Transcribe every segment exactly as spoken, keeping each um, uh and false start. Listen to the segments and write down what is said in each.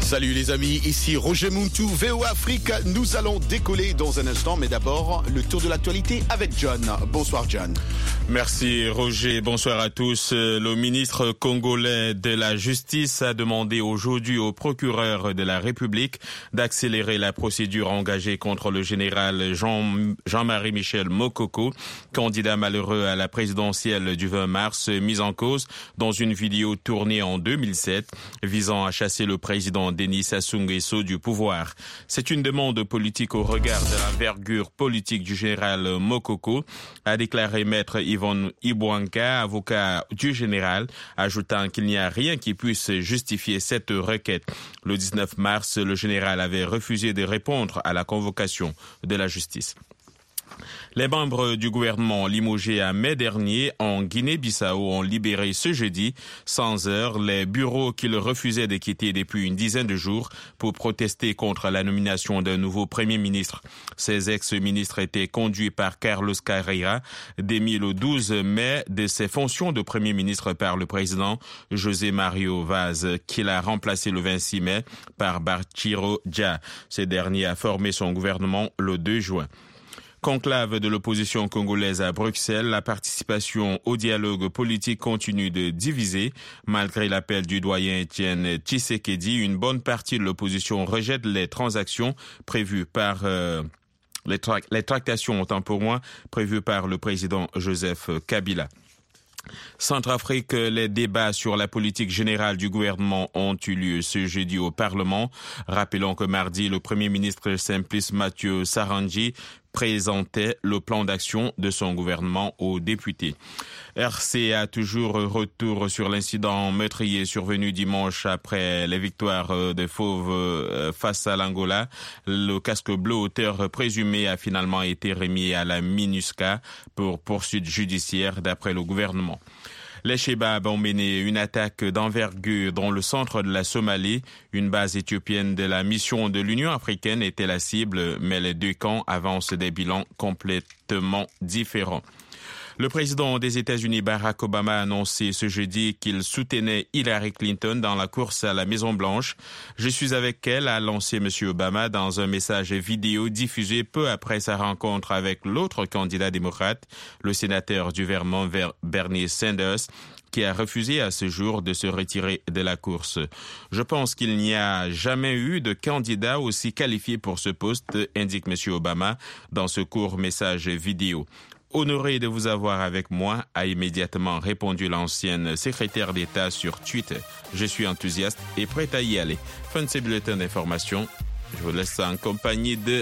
Salut les amis, ici Roger Muntu, V O Afrique. Nous allons décoller dans un instant, mais d'abord, le tour de l'actualité avec John. Bonsoir John. Merci Roger, bonsoir à tous. Le ministre congolais de la Justice a demandé aujourd'hui au procureur de la République d'accélérer la procédure engagée contre le général Jean, Jean-Marie Michel Mokoko, candidat malheureux à la présidentielle du vingt mars, mis en cause dans une vidéo tournée en deux mille sept, visant à chasser le président Denis Sassou Nguesso du pouvoir. C'est une demande politique au regard de l'envergure politique du général Mokoko, a déclaré maître Yvonne Ibouanka, avocat du général, ajoutant qu'il n'y a rien qui puisse justifier cette requête. Le dix-neuf mars, le général avait refusé de répondre à la convocation de la justice. Les membres du gouvernement limogé à mai dernier en Guinée-Bissau ont libéré ce jeudi, sans heure, les bureaux qu'ils refusaient de quitter depuis une dizaine de jours pour protester contre la nomination d'un nouveau premier ministre. Ces ex-ministres étaient conduits par Carlos Carreira, démis le douze mai de ses fonctions de premier ministre par le président José Mario Vaz, qu'il a remplacé le vingt-six mai par Bartchiro Dia. Ce dernier a formé son gouvernement le deux juin. Conclave de l'opposition congolaise à Bruxelles, la participation au dialogue politique continue de diviser. Malgré l'appel du doyen Étienne Tshisekedi, une bonne partie de l'opposition rejette les transactions prévues par euh, les, tra- les tractations, autant pour moi, prévues par le président Joseph Kabila. Centrafrique, les débats sur la politique générale du gouvernement ont eu lieu ce jeudi au Parlement. Rappelons que mardi, le Premier ministre Simplice Mathieu Sarandji présentait le plan d'action de son gouvernement aux députés. R C A toujours retour sur l'incident meurtrier survenu dimanche après les victoires des Fauves face à l'Angola. Le casque bleu auteur présumé a finalement été remis à la MINUSCA pour poursuite judiciaire d'après le gouvernement. Les Chebabs ont mené une attaque d'envergure dans le centre de la Somalie. Une base éthiopienne de la mission de l'Union africaine était la cible, mais les deux camps avancent des bilans complètement différents. Le président des États-Unis, Barack Obama, a annoncé ce jeudi qu'il soutenait Hillary Clinton dans la course à la Maison-Blanche. « Je suis avec elle », a lancé M. Obama dans un message vidéo diffusé peu après sa rencontre avec l'autre candidat démocrate, le sénateur du Vermont, Bernie Sanders, qui a refusé à ce jour de se retirer de la course. « Je pense qu'il n'y a jamais eu de candidat aussi qualifié pour ce poste », indique M. Obama dans ce court message vidéo. Honoré de vous avoir avec moi, a immédiatement répondu l'ancienne secrétaire d'État sur Twitter. Je suis enthousiaste et prêt à y aller. Fin de ces bulletins d'information. Je vous laisse en compagnie de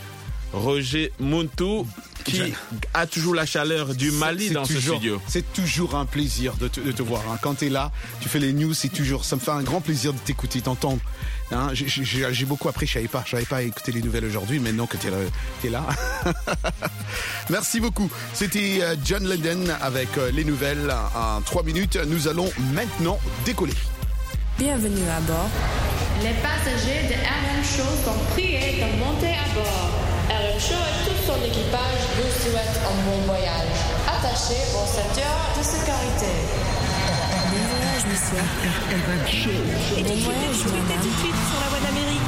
Roger Muntu, qui Je... a toujours la chaleur du Mali dans toujours, ce studio. C'est toujours un plaisir de te, de te voir. Hein. Quand tu es là, tu fais les news, c'est toujours, ça me fait un grand plaisir de t'écouter, t'entendre. Hein, j'ai, j'ai, j'ai beaucoup appris, je savais pas, je savais pas écouter les nouvelles aujourd'hui, mais maintenant que tu es là. Merci beaucoup. C'était John Lenden avec les nouvelles en trois minutes. Nous allons maintenant décoller. Bienvenue à bord. Les passagers de R M Show sont priés de monter à bord. R M Show et tout son équipage vous souhaitent un bon voyage. Attachez vos ceintures de sécurité. Bon voyage, monsieur. R M Show. Bon voyage, madame. Tout de suite sur la voie d'Amérique.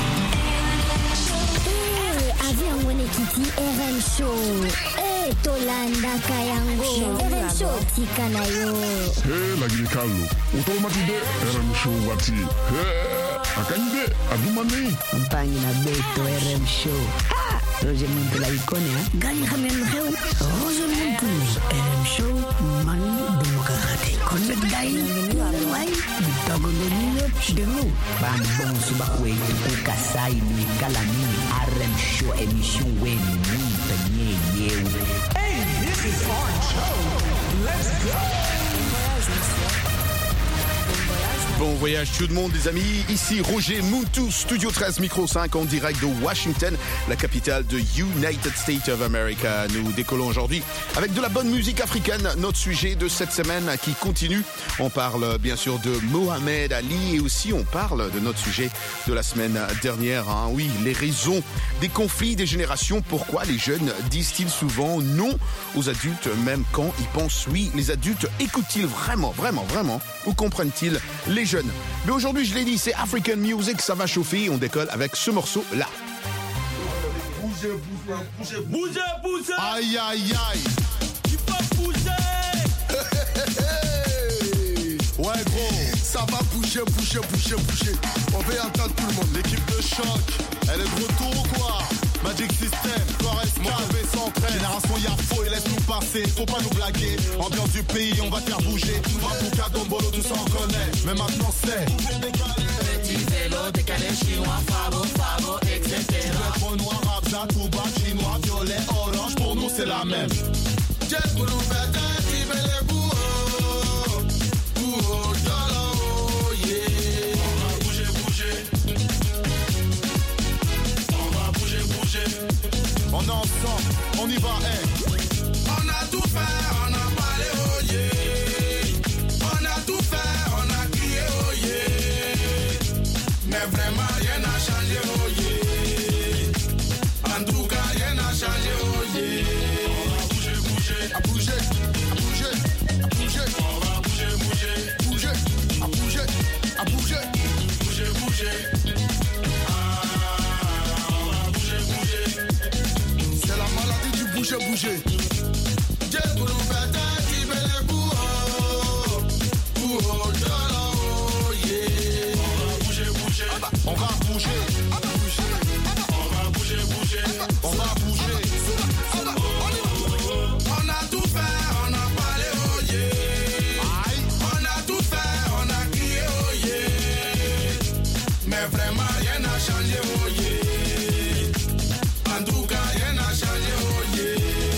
Eh, avion Wene Kiti R M Show. Eh, Tolanda Kayango. R M Show Tikanayo. Eh, la Guinée-Calou. Automatique R M Show Wati. Eh, Akanyide, Adumani. Campagne na Beto R M Show. Ah, Roger Muntu la icône, hein. Gagne Ramen Reu. Roger Muntu. R M Show Manu Demokrati. Connect Gaï. Wai. Bitagondonio. Chideno. Bambon Subakwe. Tuku Kasai. Mikalami. R M Show émission Wen. Montagnier. Yeu. Hey, this is our show. Let's go. Bon voyage, monsieur. Bon voyage tout le monde les amis, ici Roger Muntu, Studio treize, Micro cinq en direct de Washington, la capitale de United States of America. Nous décollons aujourd'hui avec de la bonne musique africaine, notre sujet de cette semaine qui continue. On parle bien sûr de Mohamed Ali et aussi on parle de notre sujet de la semaine dernière. Hein. Oui, les raisons des conflits des générations, pourquoi les jeunes disent-ils souvent non aux adultes même quand ils pensent oui. Les adultes écoutent-ils vraiment, vraiment, vraiment ou comprennent-ils les jeunes. Mais aujourd'hui, je l'ai dit, c'est African Music, ça va chauffer. On décolle avec ce morceau-là. Bougez, bougez, bougez, bougez, bougez. Aïe, aïe, aïe. Il faut bouger. Ouais, gros, ça va bouger, bouger, bouger, bouger. On veut entendre tout le monde. L'équipe de choc, elle est de retour ou quoi? Magic System, Forest Calvé s'entraîne. Génération Yafo, et laisse-nous passer, faut pas nous blaguer. Ambiance du pays, on va te faire bouger. Mapouka, Dombolo, tout ça on connaît. Mais maintenant c'est petit vélo, décalé chinois, favo, favo, et cetera. Trop noir, abza, tout bas, chinois, violet, orange, pour nous c'est la même. Jet, boulou, bête, qui met les bouts. On est ensemble, on y va, hey. On a tout fait, on a parlé, oh yeah. On a tout fait, on a crié, oh yeah. Mais vraiment rien n'a changé, oh yeah. En tout cas, rien n'a changé, oh yeah. On va bouger, bouger, à bouger, à bouger, à bouger. On va bouger, bouger, bouger, à bouger, à bouger, bouger, bouger. Bouger, bouger. J'ai pour nous faire qui met les bouts. Oh, oh, yeah. On va bouger, bouger. On va bouger. On va bouger, bouger. On va bouger. On a tout fait, on a parlé, oh yeah. On a tout fait, on a crié, oh yeah. Mais vraiment rien n'a changé, oh yeah. En tout cas, rien n'a changé, oh yeah.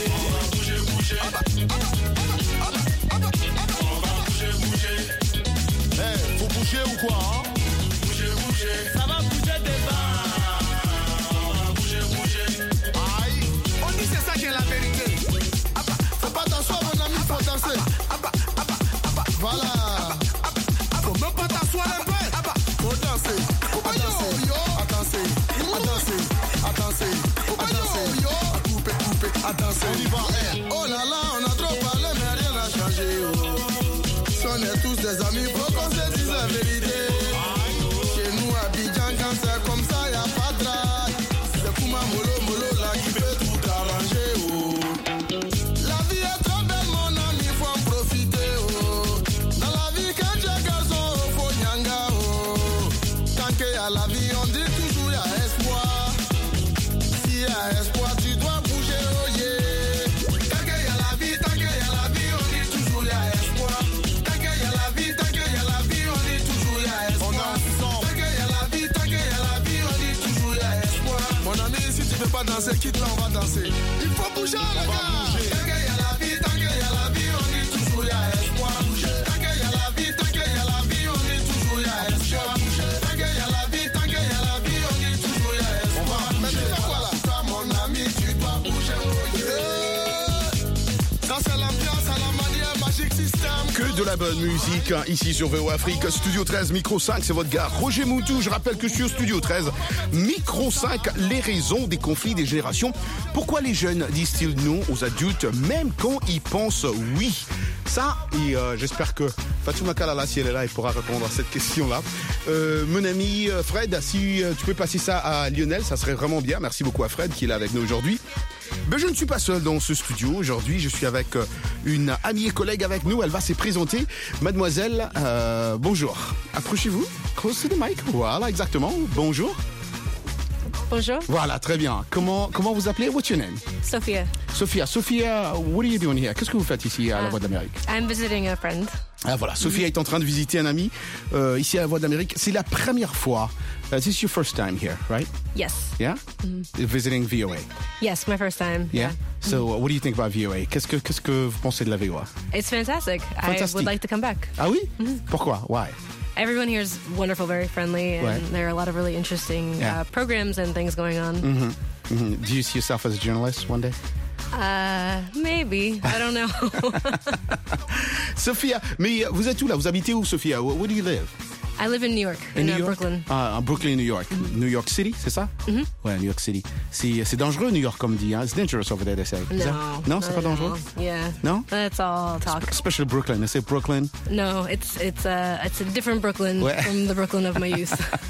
Ou quoi, hein? Bouger, bouger. Ça va bouger devant. On va bouger, bouger. Aïe. On dit c'est ça qui est la vérité. Abba. Faut pas danser, mon ami, faut danser. Abba, abba, abba. Voilà. Abba, abba. Faut même pas t'asseoir un peu. Abba. Faut danser. Faut pas danser. À danser. À danser. À danser. À danser. À couper, couper. À danser. On y va. Oh là là, on a trop parlé, mais rien n'a changé. Oh. On est tous des amis, faut qu'on se dise la vérité. Chez nous à Abidjan, quand c'est comme ça, y'a pas de drague. C'est Kouma Molo Molo là qui peut tout arranger. Oh. La vie est trop belle, mon ami, faut en profiter. Oh. Dans la vie, quand tu es garçon, faut nyanga. Oh. Tant qu'il y a la vie, on dit toujours y'a espoir. S'il y a espoir, tu dois bouger. Oh yeah. Tant qu'il y a la vie, tant qu'il y a la vie, on dit toujours y'a espoir. Tu veux pas danser, quitte là, on va danser. Il faut bouger, on les gars. Tant qu'il y a la vie, tant qu'il y a la vie, on dit toujours y'a espoir. Tant qu'il y a la vie, tant qu'il y a la vie, on dit toujours y'a espoir. Tant qu'il y a la vie, tant qu'il y a la vie, on dit toujours y'a espoir. On va, mais tu fais quoi là? Toi, mon ami, tu dois bouger. Yeah. Ça, c'est l'ambiance à la manière Magic System. Que de la bonne musique, hein, ici sur V O Afrique, Studio treize, Micro cinq, c'est votre gars Roger Moutou. Je rappelle que sur Studio treize, Micro cinq, les raisons des conflits des générations. Pourquoi les jeunes disent-ils non aux adultes, même quand ils pensent oui? Ça, et euh, j'espère que Fatouma Kalala, si elle est là, elle pourra répondre à cette question-là. Euh, mon ami Fred, si tu peux passer ça à Lionel, ça serait vraiment bien. Merci beaucoup à Fred qui est là avec nous aujourd'hui. Ben, je ne suis pas seul dans ce studio. Aujourd'hui, je suis avec une amie et collègue avec nous. Elle va se présenter. Mademoiselle, euh, bonjour. Approchez-vous. Close to the mic. Voilà, exactement. Bonjour. Bonjour. Voilà, très bien. Comment, comment vous appelez? What's your name? Sophia. Sophia. Sophia, what are you doing here? Qu'est-ce que vous faites ici à la Voix d'Amérique? I'm visiting a friend. Ah voilà, Sophia mm-hmm. est en train de visiter un ami euh, ici à la Voix d'Amérique. C'est la première fois. Uh, this is your first time here, right? Yes. Yeah? Mm-hmm. Visiting V O A. Yes, my first time. Yeah? yeah. So, mm-hmm. uh, what do you think about V O A? Qu'est-ce que, qu'est-ce que vous pensez de la V O A? It's fantastic. fantastic. I would like to come back. Ah oui? Mm-hmm. Pourquoi? Why? Everyone here is wonderful, very friendly, and right. there are a lot of really interesting yeah. uh, programs and things going on. Mm-hmm. Mm-hmm. Do you see yourself as a journalist one day? Uh, maybe. I don't know. Sophia, mais vous êtes où là? Vous habitez où, Sophia? Where do you live? I live in New York, in, in New uh, York? Brooklyn. Ah, en Brooklyn, New York. Mm-hmm. New York City, c'est ça? Mm-hmm. Ouais, New York City. C'est, c'est dangereux, New York, comme dit. Hein? It's dangerous over there, they say. No. Non, c'est pas dangereux? Yeah. No? That's all talk. Especially Brooklyn. They say Brooklyn. No, it's it's a it's a different Brooklyn ouais. from the Brooklyn of my youth.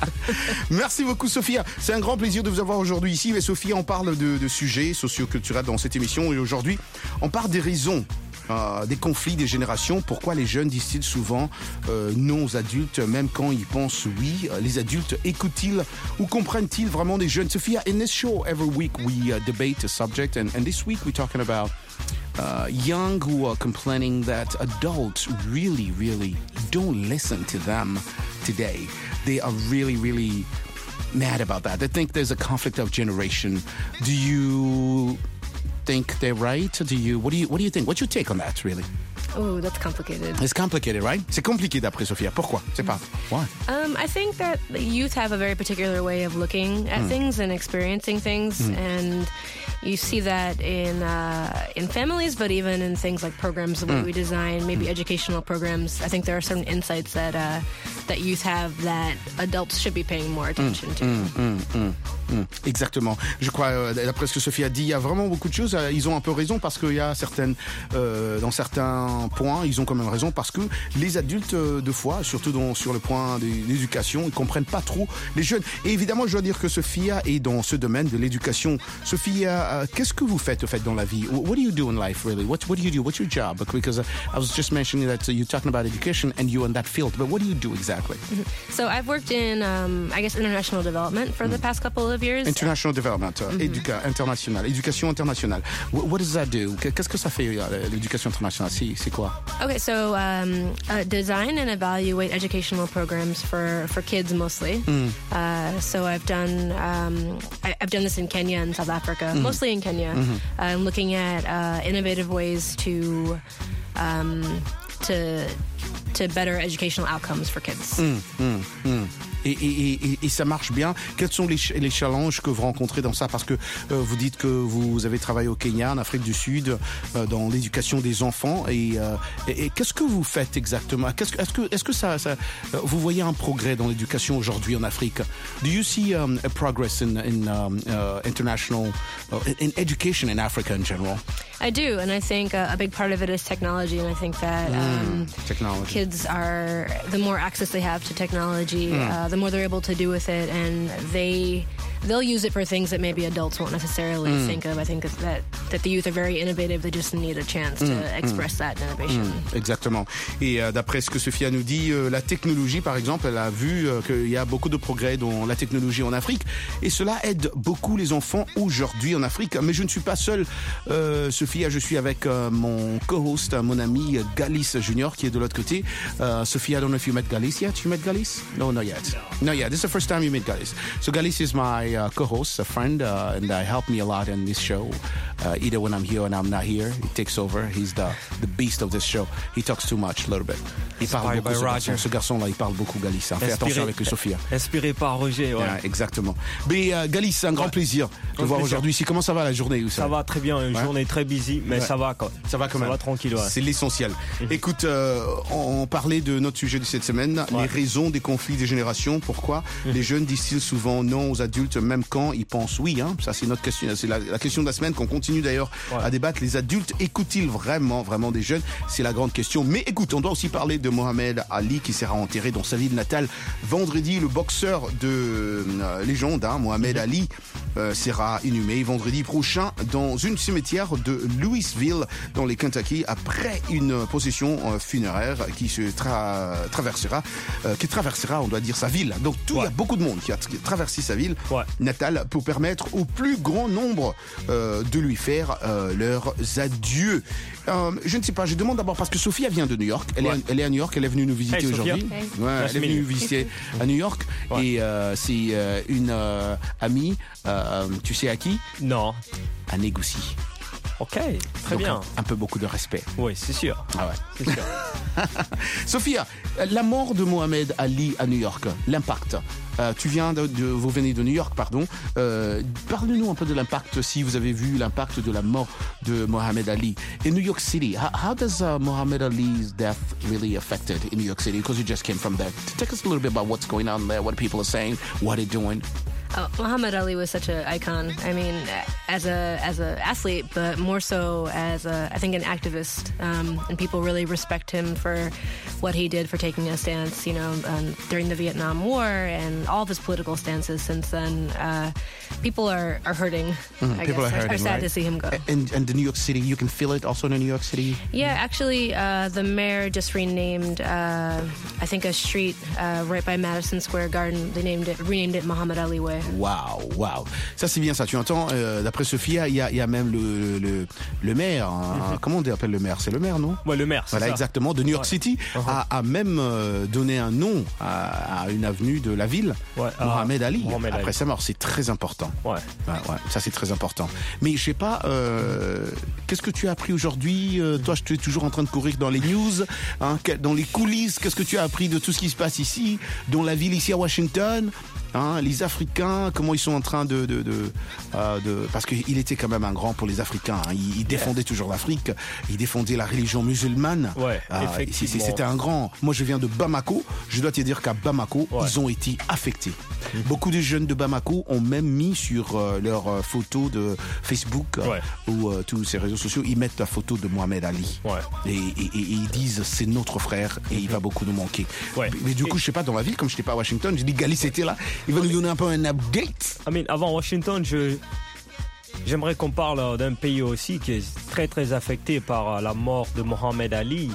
Merci beaucoup, Sophia. C'est un grand plaisir de vous avoir aujourd'hui ici. Et Sophia, on parle de, de sujets socioculturels dans cette émission. Et aujourd'hui, on parle des raisons. Euh, des conflits des générations. Pourquoi les jeunes disent-ils souvent euh, non aux adultes, même quand ils pensent oui? Les adultes écoutent-ils ou comprennent-ils vraiment les jeunes? Sophia, in this show, every week we uh, debate a subject, and, and this week we're talking about uh, young who are complaining that adults really, really don't listen to them today. They are really, really mad about that. They think there's a conflict of generation. Do you think they're right? Do you what do you what do you think? What's your take on that, really? Oh, that's complicated. It's complicated, right? C'est compliqué d'après Sophia. Pourquoi? C'est pas. Why? Um, I think that the youth have a very particular way of looking at mm. things and experiencing things, mm. and you see that in uh, in families, but even in things like programs, the way mm. we design, maybe mm. educational programs. I think there are certain insights that uh, that youth have that adults should be paying more attention mm. to. Mm. Mm. Mm. Mm. Exactement. Je crois, euh, d'après ce que Sophie a dit, il y a vraiment beaucoup de choses. Euh, ils ont un peu raison parce qu'il y a certaines, euh, dans certains points, ils ont quand même raison parce que les adultes, euh, de fois, surtout dans, sur le point de l'éducation, ils comprennent pas trop les jeunes. Et évidemment, je dois dire que Sophia est dans ce domaine de l'éducation. Sophia, uh, qu'est-ce que vous faites, au fait, dans la vie? What do you do in life, really? What, what do you do? What's your job? Because uh, I was just mentioning that uh, you're talking about education and you're in that field, but what do you do exactly? Mm-hmm. So I've worked in, um, I guess, international development for mm. the past couple of years. International development, uh, mm-hmm. éduca- international, éducation internationale. What, what does that do? Qu'est-ce que ça fait, l'éducation internationale? C'est, c'est quoi? Okay, so um, uh, design and evaluate educational programs for, for kids mostly. Mm. Uh, so I've done um, I, I've done this in Kenya and South Africa, mm-hmm. mostly in Kenya. Mm-hmm. Uh, looking at uh, innovative ways to um, to to better educational outcomes for kids. Mm, mm, mm. Et, et, et, et ça marche bien. Quels sont les, les challenges que vous rencontrez dans ça? Parce que euh, vous dites que vous avez travaillé au Kenya, en Afrique du Sud, euh, dans l'éducation des enfants. Et, euh, et, et qu'est-ce que vous faites exactement? Qu'est-ce que, est-ce que, est-ce que ça, ça, vous voyez un progrès dans l'éducation aujourd'hui en Afrique? Do you see um, a progress in, in um, uh, international, uh, in education in Africa in general? I do, and I think uh, a big part of it is technology, and I think that um, mm, technology. kids are, the more access they have to technology, mm. uh, the more they're able to do with it, and they they'll use it for things that maybe adults won't necessarily mm. think of. I think that that the youth are very innovative. They just need a chance mm. to express mm. that innovation. Mm. Exactement. Et euh, d'après ce que Sophia nous dit, euh, la technologie, par exemple, elle a vu euh, qu'il y a beaucoup de progrès dans la technologie en Afrique, et cela aide beaucoup les enfants aujourd'hui en Afrique. Mais je ne suis pas seul, euh, Sophia. Je suis avec euh, mon co-host, mon ami Galis Junior, qui est de l'autre côté. Uh, Sophia, I don't know if you met Galis yet. You met Galis? No, not yet. No, yeah. This is the first time you meet Galis. So Galis is my uh, co-host, a friend, uh, and uh, helped me a lot in this show. Uh, either when I'm here or I'm not here, he takes over. He's the the beast of this show. He talks too much, a little bit. Il parle beaucoup, ce garçon. Ce garçon-là, il parle beaucoup, Galis. Hein. Fais attention avec lui, Sophia. Inspiré par Roger, ouais. Yeah, exactement. Mais uh, Galis, c'est un grand ouais. plaisir de vous voir aujourd'hui ici. Comment ça va la journée? Ça, ça va très bien. Une ouais. journée très busy, mais ouais. ça va quand Ça va quand même. Ça va tranquille, ouais. C'est l'essentiel. Mm-hmm. Écoute, euh, on, on parlait de notre sujet de cette semaine, ouais. les raisons des conflits des générations. Pourquoi mm-hmm. les jeunes disent-ils souvent non aux adultes, même quand ils pensent oui, hein? Ça, c'est notre question. C'est la, la question de la semaine qu'on continue d'ailleurs ouais. à débattre. Les adultes écoutent-ils vraiment, vraiment des jeunes? C'est la grande question. Mais écoute, on doit aussi parler de Mohamed Ali qui sera enterré dans sa ville natale vendredi. Le boxeur de euh, légende, hein, Mohamed mm-hmm. Ali, euh, sera inhumé vendredi prochain dans une cimetière de Louisville, dans les Kentucky, après une procession euh, funéraire qui se tra- traversera, euh, qui traversera, on doit dire, sa ville. Donc tout, il ouais. y a beaucoup de monde qui a t- traversé sa ville ouais. natale pour permettre au plus grand nombre euh, de lui faire euh, leurs adieux. Euh, je ne sais pas, je demande d'abord parce que Sophia vient de New York. Elle, ouais. est, elle est à New York, elle est venue nous visiter hey, aujourd'hui. Hey. Ouais, elle est venue nous visiter à New York ouais. et euh, c'est euh, une euh, amie. Euh, tu sais à qui? Non. À Negoci. Ok, très Donc, bien. Un, un peu beaucoup de respect. Oui, c'est sûr. Ah ouais. C'est sûr. Sophia, la mort de Mohamed Ali à New York, l'impact. Euh, tu viens de, de, vous venez de New York, pardon. Euh, Parle-nous un peu de l'impact, si vous avez vu l'impact de la mort de Mohamed Ali in New York City. How, how does uh, Mohamed Ali's death really affected in New York City? Because you just came from there. Take us a little bit about what's going on there, what people are saying, what they're doing. Oh, Muhammad Ali was such an icon. I mean, as a as an athlete, but more so as a, I think, an activist. Um, and people really respect him for what he did for taking a stance, you know, um, during the Vietnam War and all of his political stances since then. Uh, people are, are hurting. Mm, I people guess. are hurting, are sad right? to see him go. And, and the New York City, you can feel it also in New York City? Yeah, actually, uh, the mayor just renamed, uh, I think, a street uh, right by Madison Square Garden. They named it, renamed it Muhammad Ali Way. Waouh, waouh. Ça, c'est bien ça. Tu entends, euh, d'après Sophia, il y a, y a même le, le, le maire. Hein, mm-hmm. Comment on appelle le maire? C'est le maire, non? Ouais, le maire, c'est voilà, ça. Exactement. De New York ouais. City uh-huh. a, a même euh, donné un nom à, à une avenue de la ville, ouais, Mohamed Ali, Mohamed après Ali. sa mort. C'est très important. Ouais. Ouais, ouais, ça, c'est très important. Mais je sais pas, euh, qu'est-ce que tu as appris aujourd'hui? euh, Toi, tu es toujours en train de courir dans les news, hein, dans les coulisses. Qu'est-ce que tu as appris de tout ce qui se passe ici, dans la ville ici à Washington? Hein, les Africains, comment ils sont en train de... de, de, euh, de parce qu'il était quand même un grand pour les Africains. Hein. Il, il défendait yeah. toujours l'Afrique. Il défendait la religion musulmane. Ouais, euh, effectivement. C'était un grand... Moi, je viens de Bamako. Je dois te dire qu'à Bamako, ouais. ils ont été affectés. Mmh. Beaucoup de jeunes de Bamako ont même mis sur euh, leurs euh, photos de Facebook ouais. euh, ou euh, tous ces réseaux sociaux, ils mettent la photo de Mohamed Ali. Ouais. Et, et, et, et ils disent, c'est notre frère et mmh. il va beaucoup nous manquer. Ouais. Mais du coup, et... je sais pas, dans la ville, comme je n'étais pas à Washington, j'ai dit, Gali, c'était là. Il va nous donner un peu un update. I mean, avant Washington, je, j'aimerais qu'on parle d'un pays aussi qui est très très affecté par la mort de Mohamed Ali.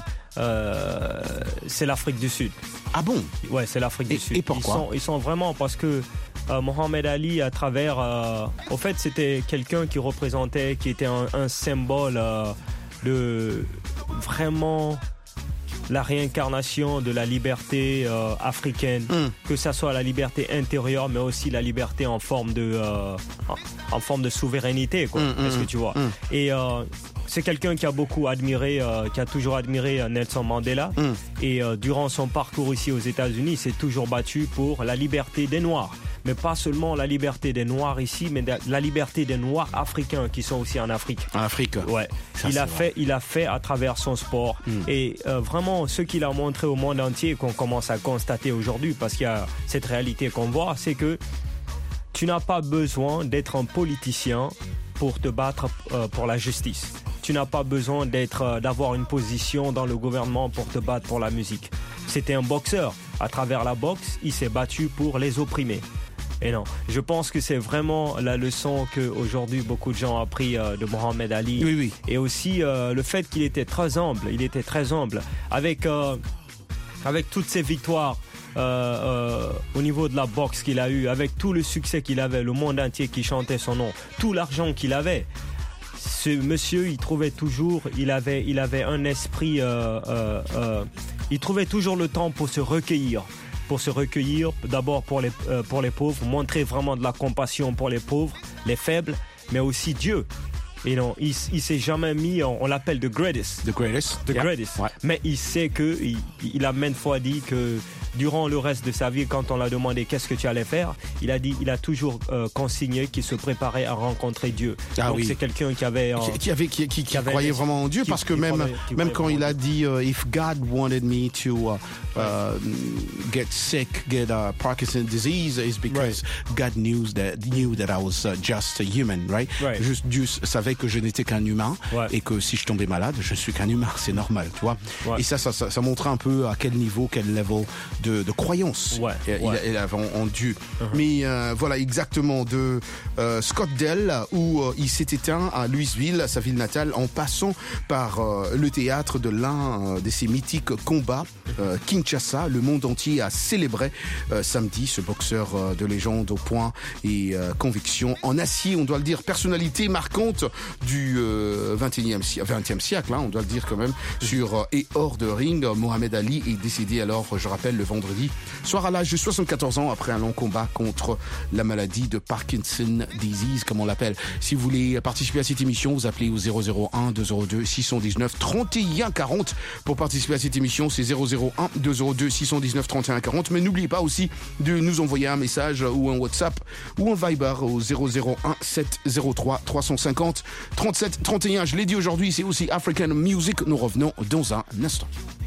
Euh, c'est l'Afrique du Sud. Ah bon? Ouais, c'est l'Afrique du et, Sud. Et pourquoi? Ils sont, ils sont vraiment parce que euh, Mohamed Ali, à travers, euh, au fait, c'était quelqu'un qui représentait, qui était un, un symbole euh, de vraiment la réincarnation de la liberté euh, africaine, mm. que ça soit la liberté intérieure, mais aussi la liberté en forme de, euh, en, en forme de souveraineté, quoi. Mm, Est-ce mm, que tu vois? Mm. Et euh, c'est quelqu'un qui a beaucoup admiré, euh, qui a toujours admiré euh, Nelson Mandela. Mm. Et euh, durant son parcours ici aux États-Unis, il s'est toujours battu pour la liberté des Noirs. Mais pas seulement la liberté des Noirs ici, mais la liberté des Noirs africains qui sont aussi en Afrique. En Afrique. Ouais. Ça, il a vrai. fait, il a fait à travers son sport. Mm. Et euh, vraiment, ce qu'il a montré au monde entier, qu'on commence à constater aujourd'hui, parce qu'il y a cette réalité qu'on voit, c'est que tu n'as pas besoin d'être un politicien pour te battre euh, pour la justice. Tu n'as pas besoin d'être, euh, d'avoir une position dans le gouvernement pour te battre pour la musique. C'était un boxeur. À travers la boxe, il s'est battu pour les opprimés. Et non, je pense que c'est vraiment la leçon qu'aujourd'hui beaucoup de gens ont appris euh, de Mohamed Ali. Oui, oui. Et aussi euh, le fait qu'il était très humble. Il était très humble. Avec, euh, avec toutes ses victoires euh, euh, au niveau de la boxe qu'il a eu, avec tout le succès qu'il avait, le monde entier qui chantait son nom, tout l'argent qu'il avait. Ce monsieur, il trouvait toujours, il avait, il avait un esprit, euh, euh, euh, il trouvait toujours le temps pour se recueillir. Pour se recueillir, d'abord pour les, euh, pour les pauvres, montrer vraiment de la compassion pour les pauvres, les faibles, mais aussi Dieu. Et non, il, il s'est jamais mis, on, on l'appelle the greatest. The greatest. The yeah. greatest. Ouais. Mais il sait que, il, il a maintes fois dit que durant le reste de sa vie, quand on l'a demandé qu'est-ce que tu allais faire, il a dit, il a toujours euh, consigné qu'il se préparait à rencontrer Dieu. Ah Donc oui. c'est quelqu'un qui avait, euh, qui, qui avait, qui, qui, qui, qui avait croyait vraiment en Dieu, qui, parce que qui même, croyait, qui même quand il a Dieu. dit, uh, if God wanted me to uh, uh, get sick, get uh, Parkinson's disease, is because right. God knew that knew that I was uh, just a human, right? right. Juste Dieu savait que je n'étais qu'un humain ouais. et que si je tombais malade, je suis qu'un humain, c'est normal, tu vois. Ouais. Et ça, ça, ça, ça montrait un peu à quel niveau, quel level de, de croyance ouais. il, ouais. il avait en, en Dieu. Uh-huh. Mais euh, voilà, exactement, de euh, Scottsdale où euh, il s'est éteint à Louisville, sa ville natale, en passant par euh, le théâtre de l'un euh, de ses mythiques combats, euh, Kinshasa. Le monde entier a célébré euh, samedi ce boxeur euh, de légende au poing et euh, conviction en acier, on doit le dire, personnalité marquante du euh, vingt et unième siècle, hein, on doit le dire quand même, sur euh, et hors de ring. Mohamed Ali est décédé alors, je rappelle, le vendredi soir à l'âge de soixante-quatorze ans après un long combat contre la maladie de Parkinson disease, comme on l'appelle. Si vous voulez participer à cette émission, vous appelez au zéro zéro un deux zéro deux six un neuf trente et un quarante. Pour participer à cette émission, c'est zéro zéro un deux zéro deux six un neuf trente et un quarante. Mais n'oubliez pas aussi de nous envoyer un message ou un WhatsApp ou un Viber au zéro zéro un sept zéro trois trois cent cinquante trente-sept trente et un. Je l'ai dit aujourd'hui, c'est aussi African Music. Nous revenons dans un instant.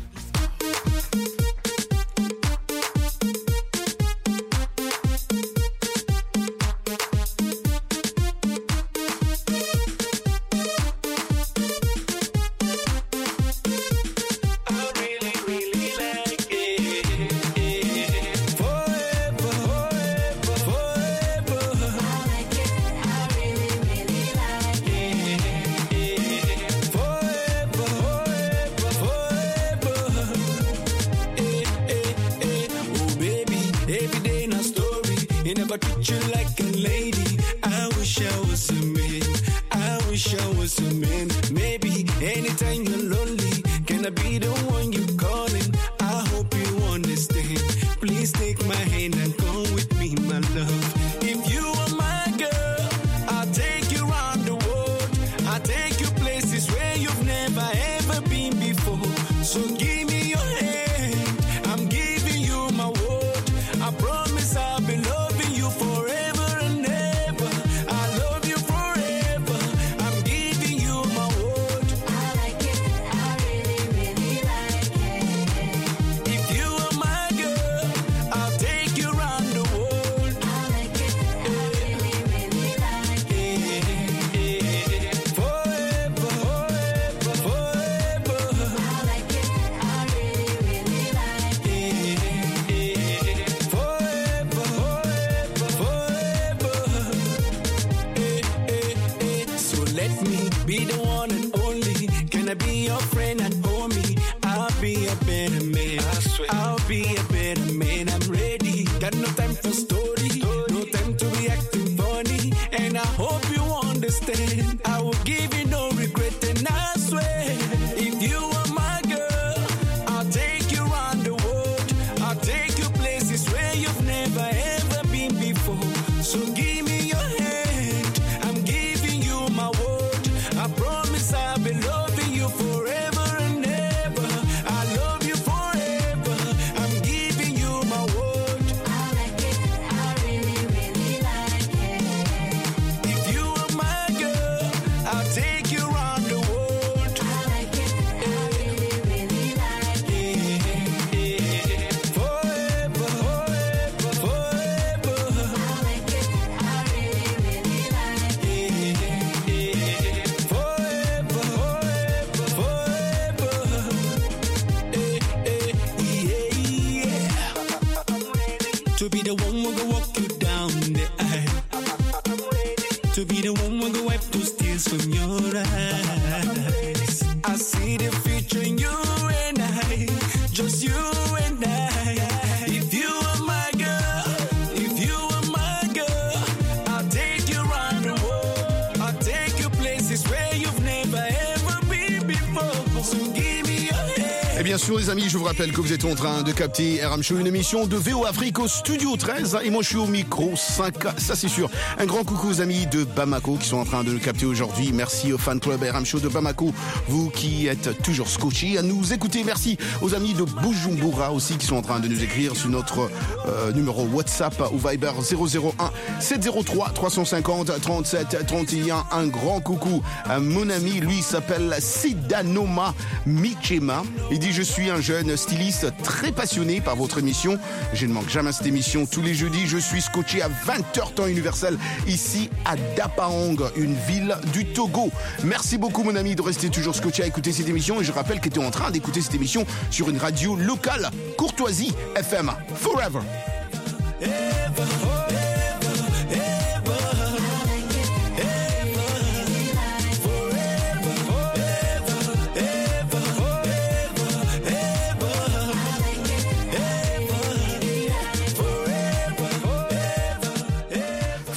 Bien sûr les amis, je vous rappelle que vous êtes en train de capter R M Show, une émission de V O Afrique au Studio treize et moi je suis au micro cinq, ça c'est sûr. Un grand coucou aux amis de Bamako qui sont en train de le capter aujourd'hui. Merci au fan club R M Show de Bamako, vous qui êtes toujours scotchés à nous écouter. Merci aux amis de Bujumbura aussi qui sont en train de nous écrire sur notre euh, numéro WhatsApp ou Viber zéro zéro un sept zéro trois trois cent cinquante trente-sept trente et un. Un grand coucou à mon ami, lui s'appelle Sidanoma Michema. Il dit: je suis un jeune styliste très passionné par votre émission. Je ne manque jamais cette émission tous les jeudis. Je suis scotché à vingt heures temps universel ici à Dapaong, une ville du Togo. Merci beaucoup mon ami de rester toujours scotché à écouter cette émission et je rappelle que tu es en train d'écouter cette émission sur une radio locale, Courtoisie F M. Forever.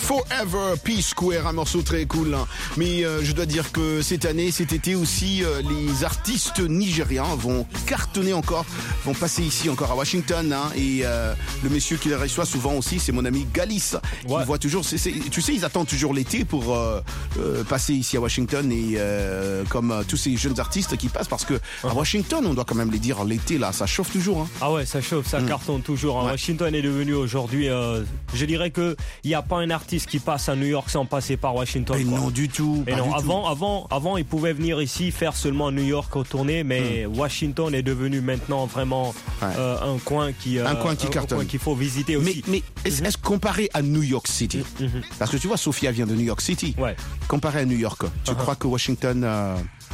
Forever Peace Square, un morceau très cool. Hein. Mais euh, je dois dire que cette année, cet été aussi, euh, les artistes nigériens vont cartonner encore, vont passer ici encore à Washington. Hein, et euh, le monsieur qui les reçoit souvent aussi, c'est mon ami Galis. Ouais. Qui voit toujours, c'est, c'est, tu sais, ils attendent toujours l'été pour euh, euh, passer ici à Washington et euh, comme euh, tous ces jeunes artistes qui passent, parce que à Washington, on doit quand même les dire, l'été là, ça chauffe toujours. Hein. Ah ouais, ça chauffe, ça mmh. cartonne toujours. Hein. Ouais. Washington est devenu aujourd'hui, euh, je dirais que il y a pas un artiste qui passe à New York sans passer par Washington. Et non du tout. Et non, du avant, tout. avant, avant, ils pouvaient venir ici faire seulement New York au tournée, mais mmh. Washington est devenu maintenant vraiment ouais. euh, un coin qui, euh, un coin qui un, cartonne, un coin qu'il faut visiter aussi. Mais, mais est-ce, est-ce comparé à New York City, mmh. parce que tu vois, Sophia vient de New York City. Ouais. Comparé à New York, tu uh-huh. crois que Washington euh...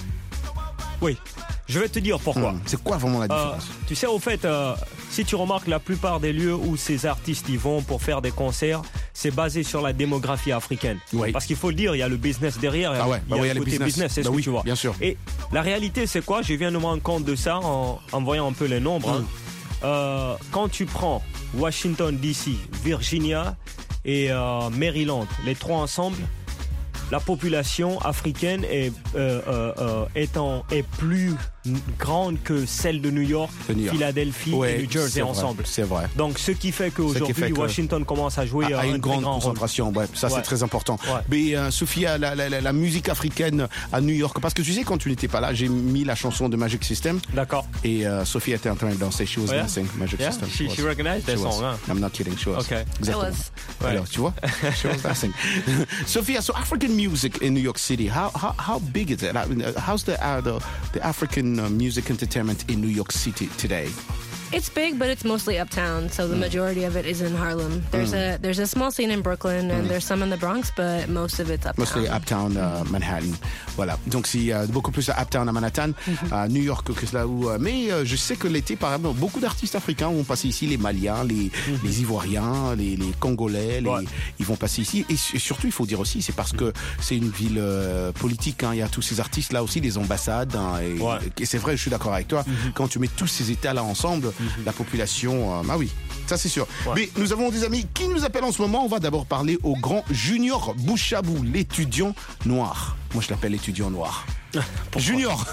Oui. Je vais te dire pourquoi. Mmh. C'est quoi vraiment la différence? euh, Tu sais, au fait, euh, si tu remarques, la plupart des lieux où ces artistes y vont pour faire des concerts, c'est basé sur la démographie africaine. Oui. Parce qu'il faut le dire, il y a le business derrière. Ah ouais, il y bah a oui, le côté business, business c'est bah ce oui, que tu vois. Bien sûr. Et la réalité, c'est quoi? Je viens de me rendre compte de ça en, en voyant un peu les nombres. Mmh. Hein. Euh, quand tu prends Washington D C, Virginia et euh, Maryland, les trois ensemble, la population africaine est, euh, euh, est, en, est plus grande que celle de New York, New York. Philadelphie ouais, et New Jersey c'est ensemble. Vrai, c'est vrai. Donc ce qui fait qu'aujourd'hui, fait que Washington commence à jouer à, à une un grande grand concentration. Ouais, ça ouais. c'est très important. Ouais. Mais euh, Sophia, la, la, la, la musique africaine à New York, parce que tu sais, quand tu n'étais pas là, j'ai mis la chanson de Magic System. D'accord. Et euh, Sophia était en train de danser. She was oh, yeah? dancing Magic yeah? System. She, she, she recognized that song. Huh? I'm not kidding. She was. Okay. Exactement. was. Ouais. Alors, tu vois, she was dancing. Sophia, so African music in New York City, how how how big is it? How's the uh, the, the African uh, music entertainment in New York City today? It's big, but it's mostly uptown, so the mm. majority of it is in Harlem. There's mm. a there's a small scene in Brooklyn, and mm. there's some in the Bronx, but most of it's uptown. Mostly uptown uh, Manhattan. Voilà. Donc c'est euh, beaucoup plus à uptown à Manhattan, mm-hmm. à New York que là où. Euh, mais euh, je sais que l'été, par exemple, beaucoup d'artistes africains vont passer ici, les Maliens, les, mm-hmm. les Ivoiriens, les, les Congolais, les, ouais. ils vont passer ici. Et, et surtout, il faut dire aussi, c'est parce que c'est une ville euh, politique. Hein, il y a tous ces artistes là aussi, les ambassades. Hein, et, ouais. et c'est vrai, je suis d'accord avec toi. Mm-hmm. Quand tu mets tous ces États là ensemble. Mm-hmm. La population, euh, ah oui, ça c'est sûr. Ouais. Mais nous avons des amis qui nous appellent en ce moment. On va d'abord parler au grand Junior Bouchabou, l'étudiant noir. Moi je l'appelle l'étudiant noir. Junior.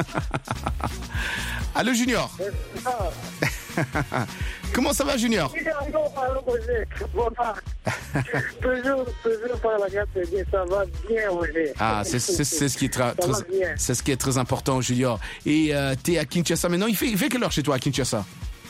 Allô Junior. Comment ça va Junior? Toujours, toujours par la grâce de Dieu, ça va bien Roger. Ah, c'est, c'est, c'est, ce qui est très, très c'est ce qui est très important Junior. Et euh, t'es à Kinshasa maintenant. Il fait, il fait quelle heure chez toi à Kinshasa?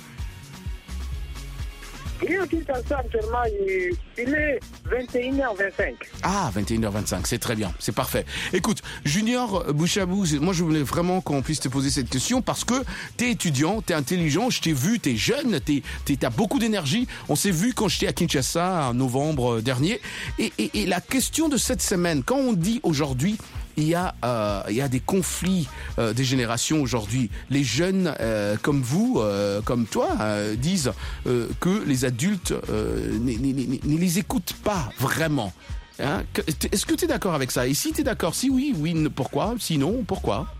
Il est à Kinshasa actuellement, il, il est vingt et une heures vingt-cinq. Ah, vingt et une heures vingt-cinq, c'est très bien, c'est parfait. Écoute, Junior Bouchabou, moi je voulais vraiment qu'on puisse te poser cette question parce que t'es étudiant, t'es intelligent, je t'ai vu, t'es jeune, t'es, t'es, t'as beaucoup d'énergie. On s'est vu quand j'étais à Kinshasa en novembre dernier. Et, et, et la question de cette semaine, quand on dit aujourd'hui, il y a, euh, il y a des conflits euh, des générations aujourd'hui. Les jeunes euh, comme vous, euh, comme toi, euh, disent euh, que les adultes euh, ne les écoutent pas vraiment. Hein? Est-ce que tu es d'accord avec ça? Et si tu es d'accord, si oui, oui, pourquoi? Sinon, pourquoi?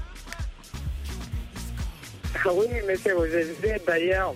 Oui, monsieur, je vais d'ailleurs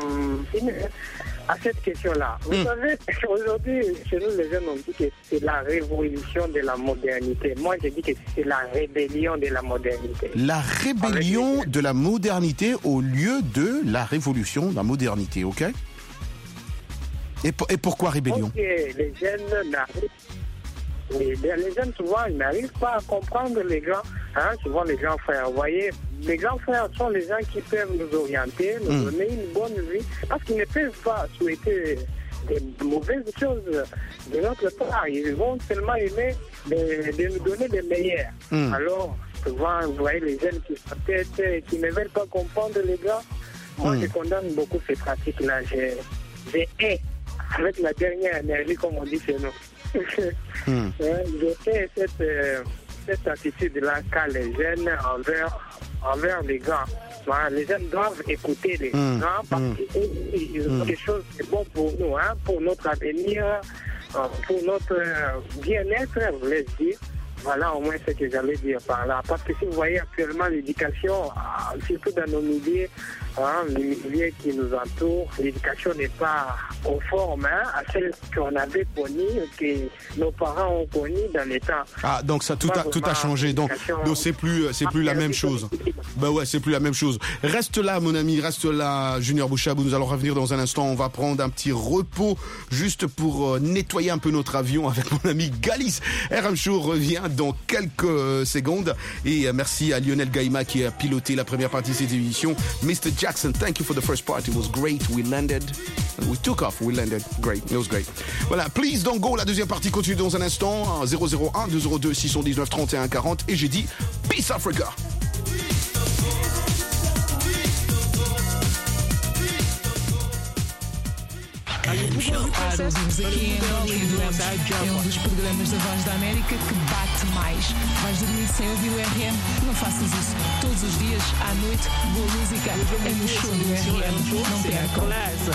à cette question-là. Vous mmh. savez, aujourd'hui, chez nous, les jeunes ont dit que c'est la révolution de la modernité. Moi, je dis que c'est la rébellion de la modernité. La rébellion Avec... de la modernité au lieu de la révolution de la modernité, ok? Et, pour, et pourquoi rébellion? Ok, les jeunes n'arrivent Les, les jeunes, souvent, ils n'arrivent pas à comprendre les grands, hein, souvent les grands frères. Vous voyez, les grands frères sont les gens qui peuvent nous orienter, nous mmh. donner une bonne vie, parce qu'ils ne peuvent pas souhaiter des mauvaises choses de notre part. Ils vont seulement aimer de, de nous donner des meilleurs. Mmh. Alors, souvent, vous voyez les jeunes qui peut-être, qui ne veulent pas comprendre les grands. Moi, mmh. je condamne beaucoup ces pratiques-là. J'ai, j'ai hais avec la dernière énergie, comme on dit chez nous. mmh. Je hais cette, euh, cette attitude-là qu'a les jeunes envers, envers les grands. Voilà, les jeunes doivent écouter les mmh. grands parce mmh. qu'ils ont mmh. quelque chose de bon pour nous, hein, pour notre avenir, pour notre bien-être, je voulais dire. Voilà au moins ce que j'allais dire par là. Parce que si vous voyez actuellement l'éducation, surtout dans nos milieux, hein, les milieux qui nous entourent. L'éducation n'est pas conforme hein, à celle qu'on avait connue, que nos parents ont connue dans les temps. Ah, donc ça tout a, tout a changé. Donc, donc c'est plus, c'est plus la même chose. Bah ouais, c'est plus la même chose. Reste là, mon ami, reste là, Junior Bouchabou. Nous allons revenir dans un instant. On va prendre un petit repos juste pour nettoyer un peu notre avion avec mon ami Galis. R M Show revient dans quelques secondes. Et merci à Lionel Gaïma qui a piloté la première partie de cette émission. mister Jackson, thank you for the first part. It was great. We landed. We took off. We landed. Great. It was great. Voilà. Please don't go. La deuxième partie continue dans un instant. zéro zéro un deux zéro deux six un neuf trente et un quarante. Et j'ai dit Peace Africa. Ouvimos aqui em Angola e duramos. É um dos programas da Voz da América que bate mais. Vais dormir sem ouvir o R M? Não faças isso. Todos os dias, à noite, boa música. É no show do R M. Não percam.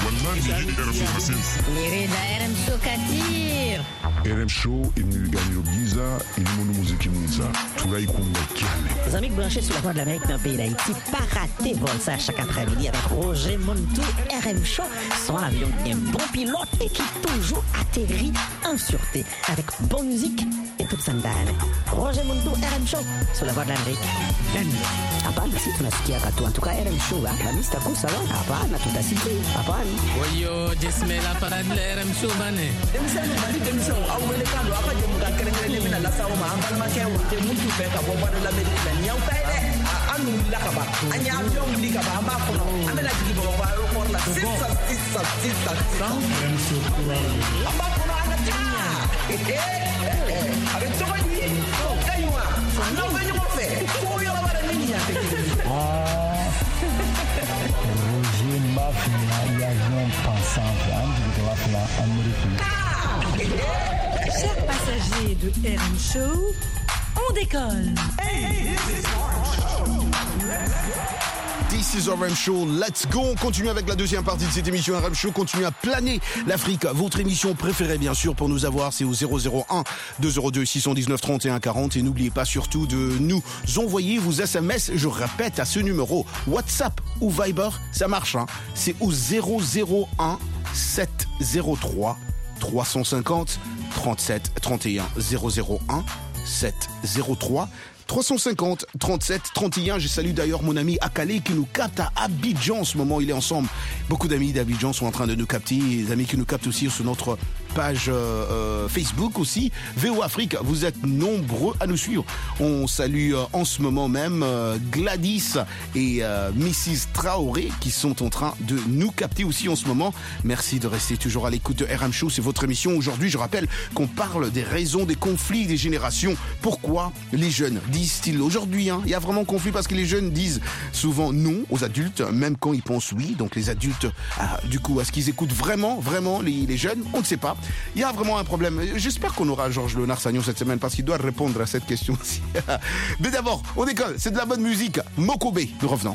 Querida R M Show Katir. R M Show ini ganyo giza ini mono muziki mwiza. Turai kunga kiane. Les amis branchés sur la Voix de l'Amérique dans le pays d'Haïti, pas rater vol ça chaque après-midi avec Roger Montou, R M Show. Son avion est un bon pilote et qui toujours atterrit en sûreté avec bonne musique et toute sa ndani. Roger Montou, R M Show sur la Voix de l'Amérique. Hapana, si tunasikia katu. En tout cas, R M Show, Hamista Kusala, hapana, tutasikia, hapana. Oyo, jesmela para de R M Show, bane. Demisano, bani demisano, awele kando, apa jemuka kerengere mina la sawo ma ambal ma kewo, te muntu fe ka bomba de l'Amérique la nyau taide. Anu la kaba, anya avion li kaba, amba kono, amela jigi bomba aéroport la sissa sissa sissa. Amba kono anata. Eh eh, avec toi lui, kaywa. Non venyo mo fe. Ko yo la bara nini ya te. Roger Mafia, avion pensant, hein, de la Amérique. Chers passagers de R M Show, on décolle. Hey, This is R M Show, let's go. On continue avec la deuxième partie de cette émission. R M Show continue à planer l'Afrique. Votre émission préférée, bien sûr, pour nous avoir, c'est au zéro zéro un deux zéro deux six un neuf trente et un quarante. Et n'oubliez pas surtout de nous envoyer vos S M S. Je répète à ce numéro, WhatsApp ou Viber, ça marche. Hein. C'est au zéro zéro un sept zéro trois trois cent cinquante trente-sept trente et un. zéro zéro un sept zéro trois trois cent cinquante trente-sept trente et un. Je salue d'ailleurs mon ami Akale qui nous capte à Abidjan en ce moment. Il est ensemble. Beaucoup d'amis d'Abidjan sont en train de nous capter. Les amis qui nous captent aussi sur notre page euh, euh, Facebook aussi. V O Afrique, vous êtes nombreux à nous suivre. On salue euh, en ce moment même euh, Gladys et euh, missus Traoré qui sont en train de nous capter aussi en ce moment. Merci de rester toujours à l'écoute de R M Show. C'est votre émission. Aujourd'hui, je rappelle qu'on parle des raisons des conflits des générations. Pourquoi les jeunes disent-ils aujourd'hui, hein, il y a vraiment conflit parce que les jeunes disent souvent non aux adultes, même quand ils pensent oui. Donc les adultes, ah, du coup, est-ce qu'ils écoutent vraiment, vraiment les, les jeunes? On ne sait pas. Il y a vraiment un problème. J'espère qu'on aura Georges Léonard Sagnon cette semaine parce qu'il doit répondre à cette question aussi. Mais d'abord, on décolle. C'est de la bonne musique. Mokobe, nous revenons.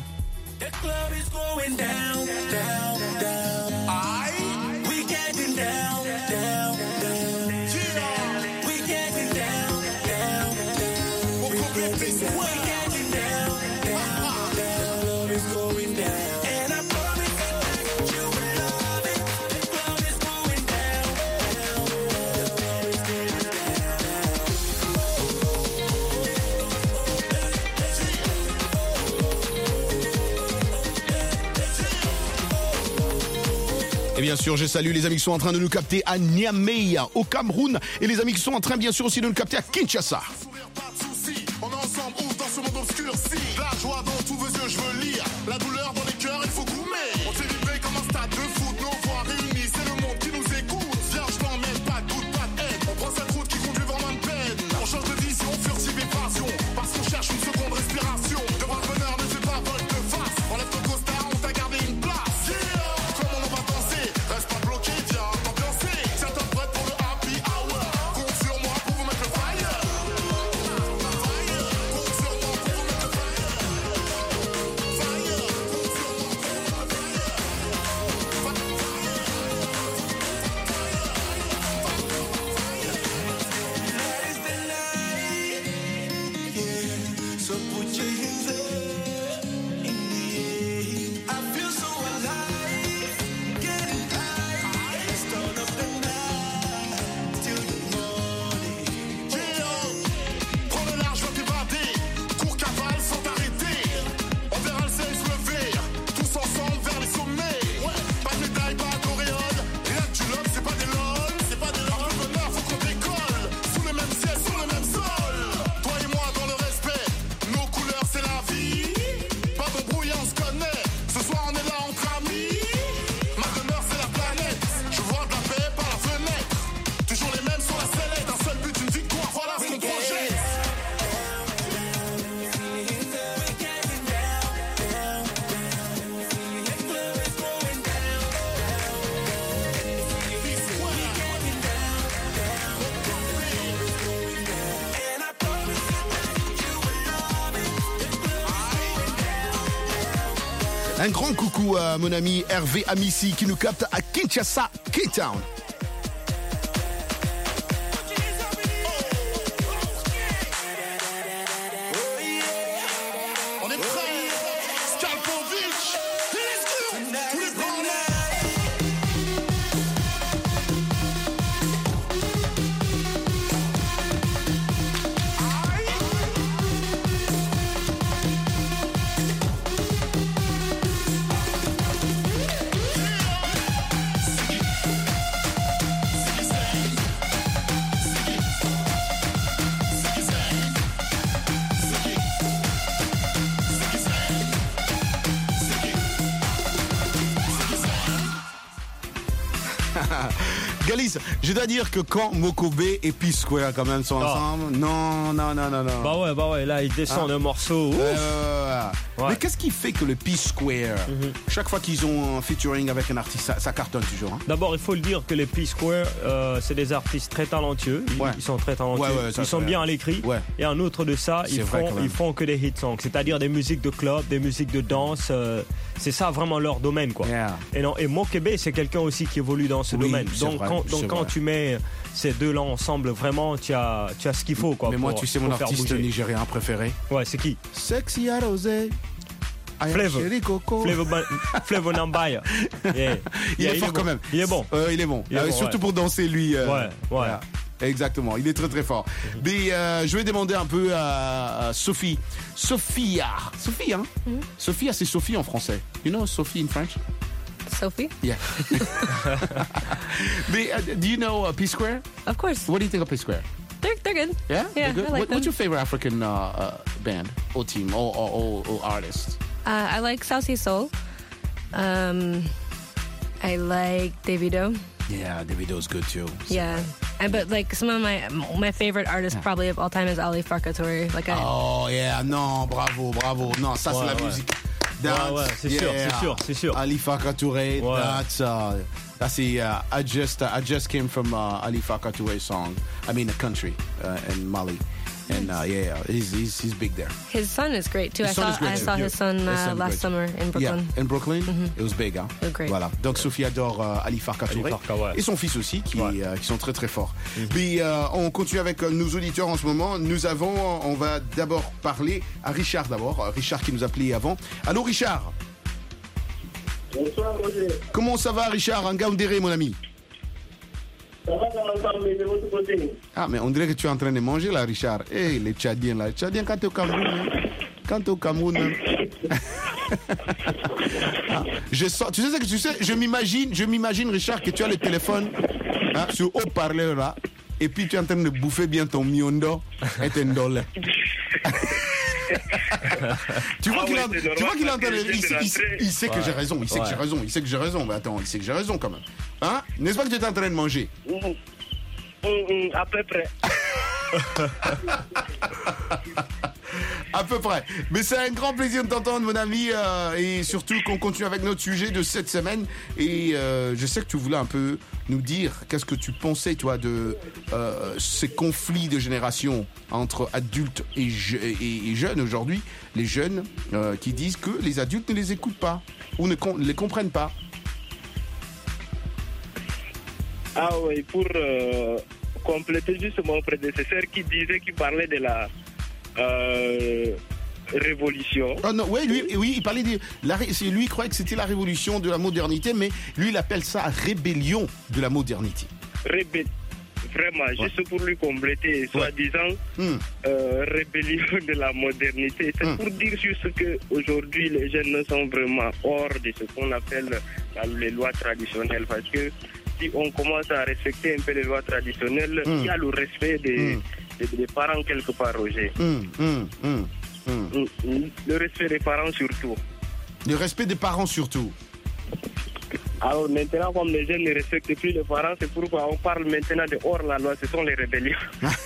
Et bien sûr, je salue les amis qui sont en train de nous capter à Niamey, au Cameroun, et les amis qui sont en train, bien sûr, aussi de nous capter à Kinshasa. On est ensemble ou dans ce monde obscurci. La joie dans tous vos yeux, je veux lire. La douleur dans les cœurs, il faut goumer. On fait vibrer comme un stade de foot. Nos voix réunies, c'est le monde qui nous écoute. Vierge, t'en mets pas de doute, pas de haine. On prend cette route qui conduit vers moins de peine. On change de vision, furtive et passion. Parce qu'on cherche une seconde respiration. Devant le bonheur, ne fais pas volte face. Enlève ton costard, on t'a gardé une place. Yeah, comment on va danser? Reste pas bloqué, viens t'ambiancer. Certains prêts pour le happy hour. Compte sur moi pour vous mettre le fire. Compte sur moi pour vous mettre le fire. Fire. Compte sur Un grand coucou à mon ami Hervé Amissi qui nous capte à Kinshasa, K-Town. Galis, je dois dire que quand Mokobe et P-Square quand même sont oh. ensemble, non, non, non, non, non. Bah ouais, bah ouais, là ils descendent ah. un morceau. Euh, ouais. Mais qu'est-ce qui fait que le P-Square, mm-hmm. chaque fois qu'ils ont un featuring avec un artiste, ça, ça cartonne toujours hein? D'abord, il faut le dire que les P-Square, euh, c'est des artistes très talentueux. Ils, ouais. ils sont très talentueux. Ouais, ouais, ça, ils sont bien à l'écrit. Ouais. Et en outre de ça, ils font, ils font que des hit songs, c'est-à-dire des musiques de club, des musiques de danse. Euh, c'est ça vraiment leur domaine, quoi. Yeah. Et non, et Mokobe, c'est quelqu'un aussi qui évolue dans ce oui, domaine. Donc, vrai, quand, donc quand tu mets ces deux-là ensemble, vraiment, tu as, tu as ce qu'il faut, quoi. Mais moi, tu sais mon artiste nigérien préféré. Ouais, c'est qui? Sexy Arose. Flavor. Flavor Nambaya. Yeah. Il yeah, est fort il quand est même. Il est bon. Euh, il est bon. Il est euh, bon surtout ouais. pour danser, lui. Euh, ouais, ouais. Voilà. Exactement, il est très très fort. Mm-hmm. Mais euh, je vais demander un peu à, à Sophie. Sophia. Sophie, hein mm-hmm. Sophia, c'est Sophie en français. You know Sophie in French? Sophie? Yeah. But, uh, do you know uh, P-Square? Of course. What do you think of P-Square? They're, they're good. Yeah? Yeah, good? I like what, them. What's your favorite African uh, uh, band or team or, or, or, or artist? Uh, I like Saucy Soul. Um, I like Davido. Yeah, Davido's good too. So. Yeah, and but like some of my my favorite artists yeah. probably of all time is Ali Farka Touré. Like I, oh yeah, non, bravo, bravo, non, ça ouais, c'est la ouais. musique. That's, ouais, ouais, c'est yeah. sûr, c'est sûr, c'est sûr. Ali Farka Touré, ouais. that's uh, that's the uh, I just uh, I just came from uh, Ali Farka Touré song. I mean, a country uh, in Mali. And uh, yeah, he's, he's he's big there. His son is great too. His I saw I saw his son, uh, his son last summer in Brooklyn. Yeah, in Brooklyn, mm-hmm. It was big, hein. It was great. Voilà. Donc Sophie adore uh, Ali Farka Touré ouais. et son fils aussi, qui ouais. euh, qui sont très très forts. Mm-hmm. Mais euh, on continue avec euh, nos auditeurs en ce moment. Nous avons, on va d'abord parler à Richard d'abord. Richard qui nous a appelé avant. Allô Richard. Bonsoir Roger. Comment ça va Richard? En Gaoundéré mon ami. Ça va, ça va, ça va, mais de votre côté. Ah, mais on dirait que tu es en train de manger là, Richard. Eh, hey, les Tchadiens là. Les Tchadiens, quand tu es au Cameroun. Hein. Quand tu es au Cameroun. Hein. ah, je sens, tu sais que tu sais, je m'imagine, je m'imagine, Richard, que tu as le téléphone hein, sur haut-parleur là. Et puis tu es en train de bouffer bien ton miondo et ton dollar. tu vois ah qu'il ouais, a, tu vois qu'il est en train de, il, il, il, il sait ouais. que j'ai raison, il sait ouais. que j'ai raison, il sait que j'ai raison. Mais attends, il sait que j'ai raison quand même. Hein? N'est-ce pas que tu es en train de manger? mmh. Mmh, à peu près. À peu près. Mais c'est un grand plaisir de t'entendre, mon ami, euh, et surtout qu'on continue avec notre sujet de cette semaine. Et euh, je sais que tu voulais un peu nous dire qu'est-ce que tu pensais, toi, de euh, ces conflits de génération entre adultes et, je, et, et jeunes aujourd'hui. Les jeunes euh, qui disent que les adultes ne les écoutent pas ou ne, com- ne les comprennent pas. Ah oui, pour euh, compléter juste mon prédécesseur qui disait, qui parlait de la euh, révolution. Oh non, ouais, lui, oui, il parlait de la, lui il croyait que c'était la révolution de la modernité, mais lui il appelle ça rébellion de la modernité. Rébellion. Vraiment, ouais. Juste pour lui compléter, soi-disant, ouais. mm. euh, rébellion de la modernité. C'est mm. pour dire juste qu'aujourd'hui, les jeunes sont vraiment hors de ce qu'on appelle les lois traditionnelles. Parce que si on commence à respecter un peu les lois traditionnelles, mm. il y a le respect des, mm. des, des parents quelque part, Roger. Mm. Mm. Mm. Mm. Le respect des parents surtout. Le respect des parents surtout. Alors maintenant, comme les jeunes ne respectent plus les parents, c'est pourquoi on parle maintenant de hors la loi, ce sont les rébellions.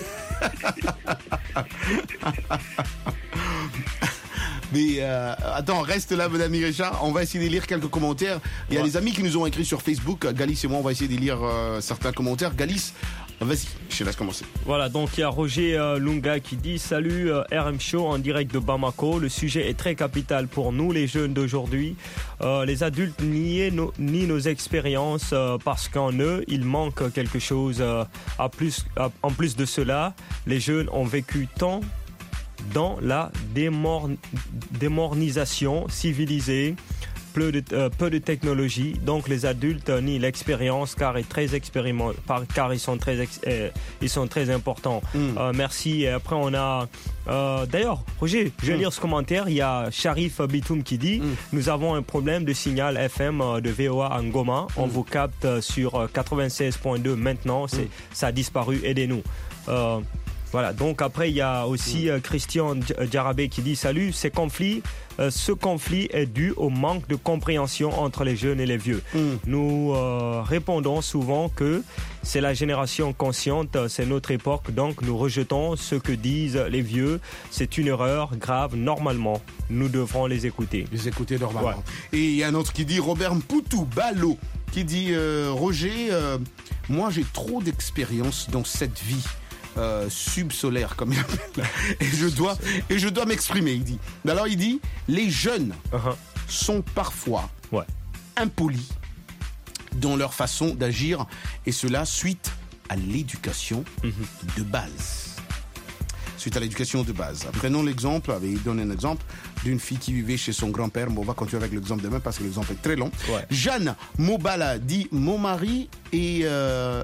Mais euh, attends, reste là, mon ami Richard. On va essayer de lire quelques commentaires. Il y a ouais. des amis qui nous ont écrit sur Facebook. Galice et moi, on va essayer de lire euh, certains commentaires. Galice, Vas-y, je te laisse commencer. Voilà, donc il y a Roger euh, Lunga qui dit « Salut euh, R M Show en direct de Bamako. Le sujet est très capital pour nous, les jeunes d'aujourd'hui. Euh, les adultes nient nos, nient nos expériences euh, parce qu'en eux, il manque quelque chose. Euh, à plus, à, en plus de cela, les jeunes ont vécu tant dans la démorn- démornisation civilisée, peu de, euh, peu de technologie, donc les adultes euh, nient l'expérience car, est très expériment- par, car ils, sont très ex- euh, ils sont très importants. Mm. Euh, merci. Et après, on a... Euh, d'ailleurs, Roger, je vais mm. lire ce commentaire. Il y a Sharif Bitoum qui dit mm. « Nous avons un problème de signal F M de V O A en Goma. Mm. On vous capte sur quatre-vingt-seize point deux maintenant. C'est, mm. Ça a disparu. Aidez-nous. Euh, » Voilà, donc après il y a aussi euh, Christian Djarabé qui dit « Salut, ces conflits, euh, ce conflit est dû au manque de compréhension entre les jeunes et les vieux. Mm. Nous euh, répondons souvent que c'est la génération consciente, c'est notre époque, donc nous rejetons ce que disent les vieux. C'est une erreur grave, normalement. Nous devrons les écouter. » Les écouter normalement. Ouais. Et il y a un autre qui dit, Robert Mpoutou Balo, qui dit euh, « Roger, euh, moi j'ai trop d'expérience dans cette vie. » Euh, subsolaire comme il appelle et je dois et je dois m'exprimer, il dit. Alors il dit les jeunes uh-huh. sont parfois ouais. impolis dans leur façon d'agir et cela suite à l'éducation mm-hmm. de base. Suite à l'éducation de base. Prenons l'exemple, il donne un exemple d'une fille qui vivait chez son grand-père. Bon, on va continuer avec l'exemple demain parce que l'exemple est très long. Ouais. Jeanne Mobala dit mon mari est euh...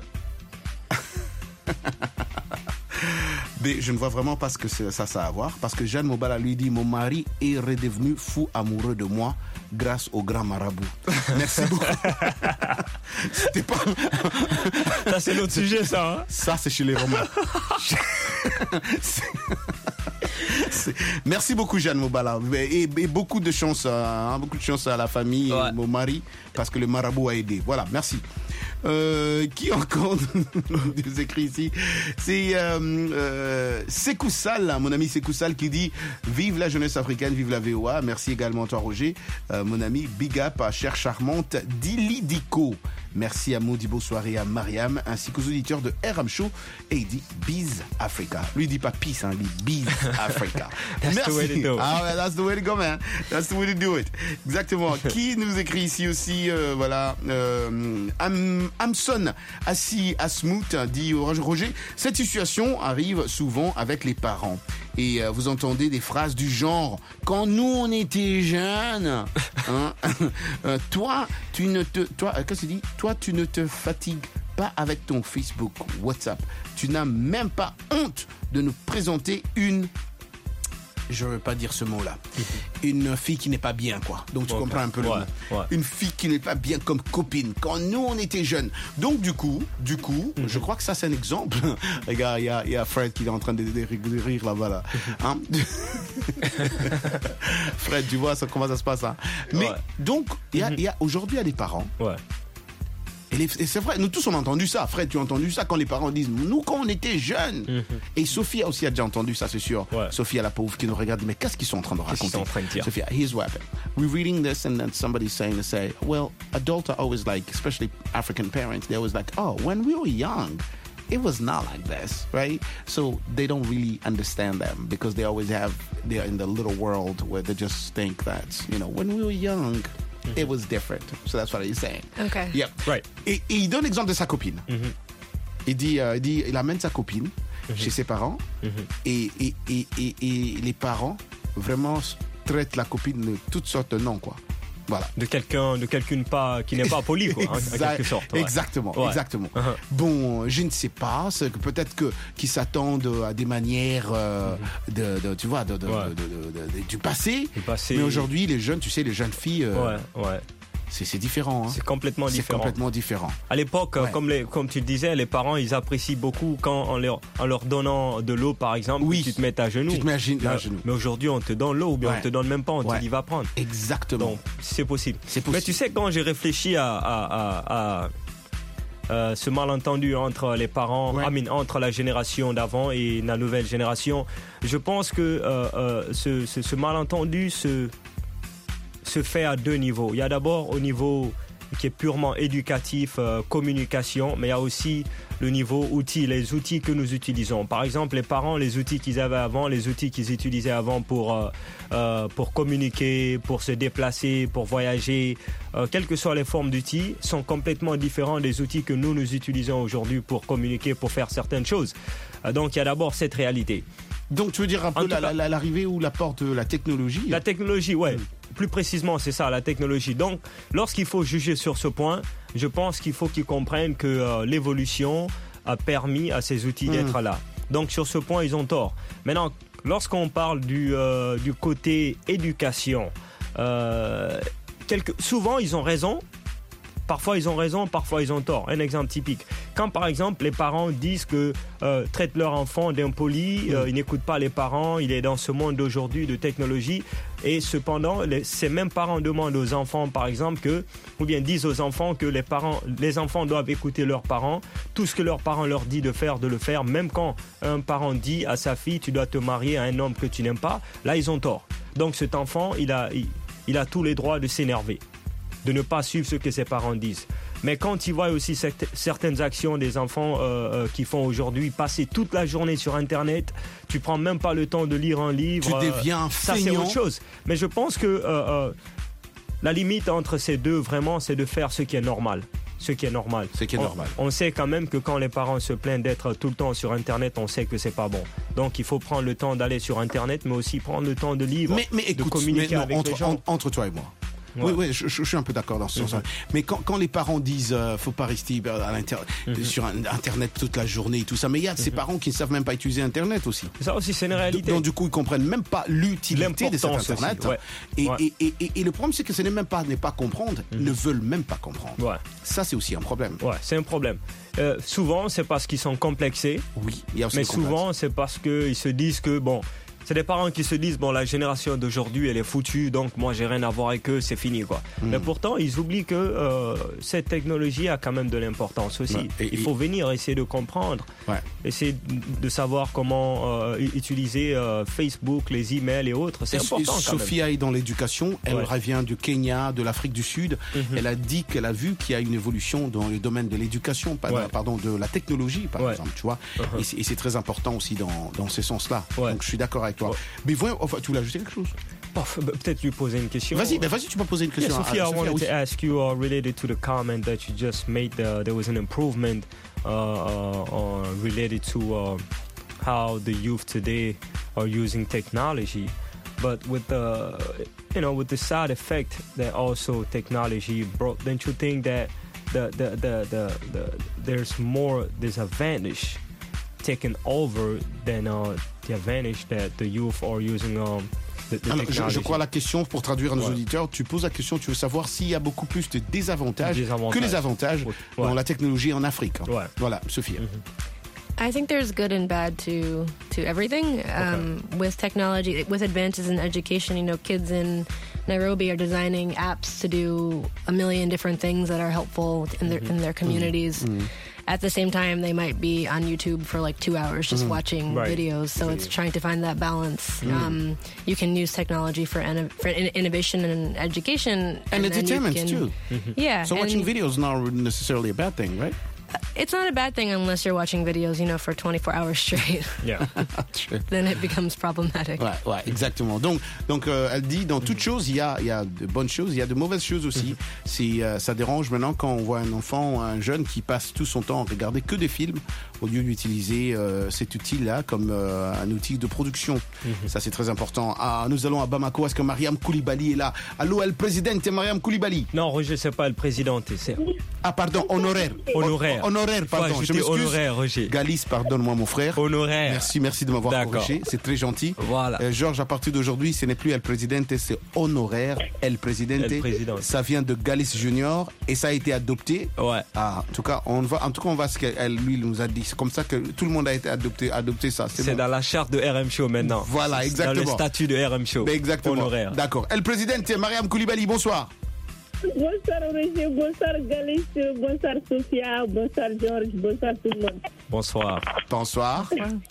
Mais je ne vois vraiment pas ce que ça, ça a à voir. Parce que Jeanne Mobala lui dit mon mari est redevenu fou amoureux de moi grâce au grand marabout. Merci beaucoup. C'était pas. Ça, c'est l'autre sujet, ça. Hein? Ça, c'est chez les Romains. c'est... C'est... Merci beaucoup, Jeanne Mobala. Et, et beaucoup de chance, hein, beaucoup de chance à la famille ouais. et mon mari, parce que le marabout a aidé. Voilà, merci. Euh, qui encore nous écrit ici? C'est euh, euh, Sekou Sall, mon ami Sekou Sall, qui dit vive la jeunesse africaine, vive la V O A. Merci également toi Roger, euh, mon ami, big up à chère charmante Dili Diko. Merci à Modibo Soirée, à Mariam, ainsi qu'aux auditeurs de R M Show. Et il dit Biz Africa. Lui il dit pas peace, hein, il dit Biz Africa. That's Merci. The way to do. Ah ouais, that's the way to go, man. That's the way to do it. Exactement. Qui nous écrit ici aussi, euh, voilà, euh, Am, Amson Assi Asmout dit Roger, cette situation arrive souvent avec les parents. Et euh, vous entendez des phrases du genre quand nous on était jeunes, hein, euh, toi tu ne te, toi qu'est-ce que tu dis, toi tu ne te fatigues pas avec ton Facebook, WhatsApp, tu n'as même pas honte de nous présenter une, je ne veux pas dire ce mot-là, une fille qui n'est pas bien, quoi. Donc tu okay. comprends un peu le ouais, mot. Ouais. Une fille qui n'est pas bien comme copine. Quand nous on était jeunes. Donc du coup, du coup, mm-hmm. je crois que ça c'est un exemple. Regarde, il y a, y a Fred qui est en train de, de, de rire là-bas là. Hein? Fred, tu vois ça, comment ça se passe hein? Mais ouais. donc, il y a, mm-hmm. y a aujourd'hui il y a des parents. Ouais. Et, les, et c'est vrai, nous tous on a entendu ça. Fred, tu as entendu ça quand les parents disent nous quand on était jeunes. Mm-hmm. Et Sophia aussi a déjà entendu ça, c'est sûr. Ouais. Sophia la pauvre qui nous regarde, mais qu'est-ce qu'ils sont en train de raconter? Qu'est-ce qu'ils sont en train de dire? Sophia, here's what happened. We're reading this and then somebody's saying to say, well, adults are always like, especially African parents, they're always like, oh, when we were young, it was not like this, right? So they don't really understand them because they always have, they're in the little world where they just think that, you know, when we were young, mm-hmm. it was different. So that's what he's saying. Okay. Yeah. Right. Et, et il donne l'exemple de sa copine. Mm-hmm. Il dit, euh, il dit, il amène sa copine mm-hmm. chez ses parents mm-hmm. et, et, et, et, et les parents vraiment traitent la copine de toutes sortes de noms, quoi. Voilà. De quelqu'un, de quelqu'un pas, qui n'est pas poli, quoi, en quelque sorte. Ouais. Exactement, ouais. exactement. Uh-huh. Bon, je ne sais pas, c'est que peut-être que qu'ils s'attendent à des manières, euh, mm-hmm. de, de, tu vois, de, de, ouais. de, de, de, de, du passé. Du passé. Mais aujourd'hui, les jeunes, tu sais, les jeunes filles. Euh, ouais, ouais. C'est, c'est différent. Hein. C'est complètement c'est différent. complètement différent. À l'époque, ouais. comme, les, comme tu le disais, les parents, ils apprécient beaucoup quand en leur, en leur donnant de l'eau, par exemple, oui. tu te mets à genoux. Tu te mets à, gen- à genoux. Mais aujourd'hui, on te donne l'eau ou bien ouais. on te donne même pas, on ouais. te dit va prendre. Exactement. Donc, c'est possible. c'est possible. Mais tu sais, quand j'ai réfléchi à, à, à, à euh, ce malentendu entre les parents, ouais. I mean, entre la génération d'avant et la nouvelle génération, je pense que euh, euh, ce, ce, ce malentendu se, se fait à deux niveaux. Il y a d'abord au niveau qui est purement éducatif, euh, communication, mais il y a aussi le niveau outils, les outils que nous utilisons. Par exemple, les parents, les outils qu'ils avaient avant, les outils qu'ils utilisaient avant pour, euh, euh, pour communiquer, pour se déplacer, pour voyager, euh, quelles que soient les formes d'outils, sont complètement différents des outils que nous, nous utilisons aujourd'hui pour communiquer, pour faire certaines choses. Euh, donc, il y a d'abord cette réalité. Donc, tu veux dire un peu la, cas, la, l'arrivée ou l'apport de la technologie? La technologie, ouais. Mmh. Plus précisément, c'est ça, la technologie. Donc, lorsqu'il faut juger sur ce point, je pense qu'il faut qu'ils comprennent que euh, l'évolution a permis à ces outils mmh. d'être là. Donc, sur ce point, ils ont tort. Maintenant, lorsqu'on parle du, euh, du côté éducation, euh, quelque, souvent, ils ont raison. Parfois, ils ont raison, parfois, ils ont tort. Un exemple typique. Quand, par exemple, les parents disent que euh, traitent leur enfant d'impoli, euh, ils n'écoutent pas les parents, il est dans ce monde d'aujourd'hui de technologie. Et cependant, les, ces mêmes parents demandent aux enfants, par exemple, que, ou bien disent aux enfants que les parents, les enfants doivent écouter leurs parents. Tout ce que leurs parents leur disent de faire, de le faire. Même quand un parent dit à sa fille, tu dois te marier à un homme que tu n'aimes pas, là, ils ont tort. Donc, cet enfant, il a, il, il a tous les droits de s'énerver, de ne pas suivre ce que ses parents disent. Mais quand ils voient aussi certaines actions des enfants euh, euh, qui font aujourd'hui, passer toute la journée sur Internet, tu prends même pas le temps de lire un livre. Tu deviens euh, ça, feignant. c'est autre chose. Mais je pense que euh, euh, la limite entre ces deux, vraiment, c'est de faire ce qui est normal. Ce qui est normal. Ce qui est on, normal. On sait quand même que quand les parents se plaignent d'être tout le temps sur Internet, on sait que c'est pas bon. Donc il faut prendre le temps d'aller sur Internet, mais aussi prendre le temps de lire, mais, mais écoute, de communiquer mais non, avec entre, les gens. En, entre toi et moi. Ouais. Oui, oui, je, je suis un peu d'accord dans ce sens-là. Mm-hmm. Mais quand, quand les parents disent euh, faut pas rester à l'inter- mm-hmm. sur Internet toute la journée et tout ça, mais il y a mm-hmm. ces parents qui ne savent même pas utiliser Internet aussi. Ça aussi, c'est une réalité. Donc du coup, ils comprennent même pas l'utilité de cet Internet. Aussi, ouais. Et, ouais. Et, et, et, et le problème, c'est que ce n'est même pas n'est pas comprendre, ils mm-hmm. ne veulent même pas comprendre. Ouais. Ça, c'est aussi un problème. Ouais, c'est un problème. Euh, souvent, c'est parce qu'ils sont complexés. Oui, il y a aussi mais souvent, c'est parce qu'ils se disent que bon. C'est des parents qui se disent, bon, la génération d'aujourd'hui, elle est foutue, donc moi, j'ai rien à voir avec eux, c'est fini, quoi. Mm. Mais pourtant, ils oublient que euh, cette technologie a quand même de l'importance aussi. Ouais. Et, Il faut et... venir essayer de comprendre, ouais. essayer de savoir comment euh, utiliser euh, Facebook, les emails et autres. C'est et important, quand Sophia même. Est dans l'éducation, elle ouais. revient du Kenya, de l'Afrique du Sud. Mm-hmm. Elle a dit qu'elle a vu qu'il y a une évolution dans le domaine de l'éducation, ouais. pardon, de la technologie, par ouais. exemple, tu vois. Uh-huh. Et, c'est, et c'est très important aussi dans, dans ce sens-là. Ouais. Donc, je suis d'accord avec toi. Ouais. Mais voyons, enfin, tu voulais ajouter quelque chose? Peut-être lui poser une question. Vas-y, ben vas-y, tu peux poser une question. Yeah, Sophia, I wanted to ask you uh, related to the comment that you just made. Uh, there was an improvement uh, uh, uh, related to uh, how the youth today are using technology, but with the, you know, with the side effect that also technology brought. Don't you think that the the the the, the there's more disadvantage taken over than uh, the advantage that the youth are using? Um, the, the Alors, je, je crois la question, pour traduire à nos ouais. auditeurs, tu poses la question, tu veux savoir s'il y a beaucoup plus de désavantages, désavantages. que les avantages ouais. dans la technologie en Afrique. Ouais. Voilà, Sophia. Mm-hmm. I think there's good and bad to to everything. Um, okay. With technology, with advances in education, you know, kids in Nairobi are designing apps to do a million different things that are helpful in their mm-hmm. in their communities. Mm-hmm. At the same time, they might be on YouTube for like two hours just mm-hmm. watching right. videos. So it's trying to find that balance. Mm-hmm. Um, you can use technology for, in, for in, innovation and education. And, and entertainment can, too. Mm-hmm. Yeah. So watching videos is not necessarily a bad thing, right? It's not a bad thing unless you're watching videos, you know, for twenty-four hours straight. Yeah. Then it becomes problematic. Ouais, ouais, exactement. Donc, donc euh, elle dit, dans toute chose, il y a, il y a de bonnes choses, il y a de mauvaises choses aussi. C'est, euh, ça dérange maintenant quand on voit un enfant, un jeune qui passe tout son temps à regarder que des films au lieu d'utiliser euh, cet outil-là comme euh, un outil de production. Mm-hmm. Ça, c'est très important. Ah, nous allons à Bamako. Est-ce que Mariam Koulibaly est là? Allô, El Presidente Mariam Koulibaly? Non, Roger, c'est pas El Presidente. C'est... Ah, pardon, honoraire. Honoraire. Honoraire, pardon. Ouais, je m'excuse. Honoraire, Roger. Galis, pardonne-moi, mon frère. Honoraire. Merci, merci de m'avoir D'accord. corrigé. C'est très gentil. Voilà. Euh, Georges, à partir d'aujourd'hui, ce n'est plus El Presidente, c'est honoraire. El Presidente. El Presidente. Ça vient de Galis Junior et ça a été adopté. Ouais. Ah, en tout cas, on va, en tout cas, on va ce qu'elle lui nous a dit. C'est comme ça que tout le monde a été adopté, adopté ça. C'est, c'est bon. Dans la charte de R M Show maintenant. Voilà, exactement. Dans le statut de R M Show. Exactement. Honoraire. D'accord. El Presidente, Mariam Koulibaly, bonsoir. Bonsoir Roger, bonsoir Galis, bonsoir Sophia, bonsoir Georges, bonsoir tout le monde. Bonsoir. Bonsoir.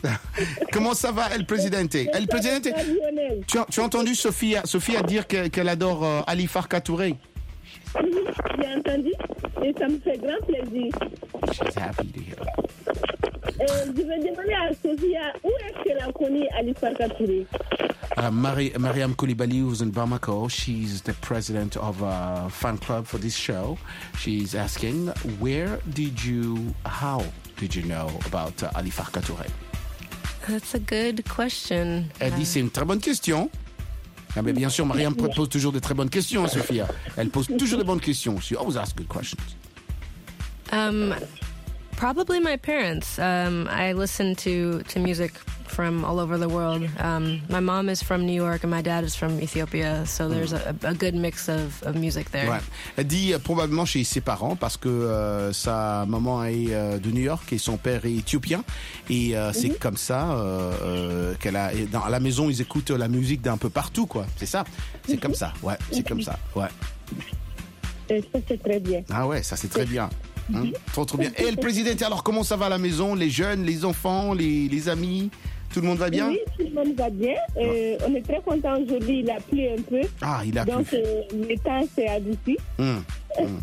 Comment ça va, El Presidente? El Presidente, tu as, tu as entendu Sophia, Sophia dire que, qu'elle adore euh, Ali Farka Touré? Oui, j'ai entendu et ça me fait grand plaisir. She's happy to hear that. Euh, je vais demander à Sophia où est-ce qu'elle a connu Ali Farka Touré. Uh, Mari- Mariam Koulibaly, who's in Bamako, she's the president of a fan club for this show. She's asking, where did you, how did you know about uh, Ali Farka Touré? That's a good question. Elle dit, c'est une très bonne question. Ah, mais bien sûr, Mariam pose toujours de très bonnes questions, Sophia. Elle pose toujours de bonnes questions. She always asks good questions. Um, probably my parents. Um, I listen to, to music from all over the world. Um, my mom is from New York and my dad is from Ethiopia, so there's a, a good mix of, of music there. Ouais. Elle dit euh, probablement chez ses parents parce que euh, sa maman est euh, de New York et son père est éthiopien et euh, c'est Mhm. comme ça euh, euh, qu'elle a et dans à la maison ils écoutent la musique d'un peu partout quoi. C'est ça. C'est comme ça. Ouais, c'est comme ça. Ouais. Et ça, c'est très bien. Ah ouais, ça c'est très bien. Hein? Trop trop bien. Et le président, alors comment ça va à la maison, les jeunes, les enfants, les, les amis, tout le monde va bien? Oui, tout le monde va bien. Euh, on est très content aujourd'hui. Il a plu un peu. Ah, il a Donc, plu. euh, le temps s'est adouci. Hum, hum.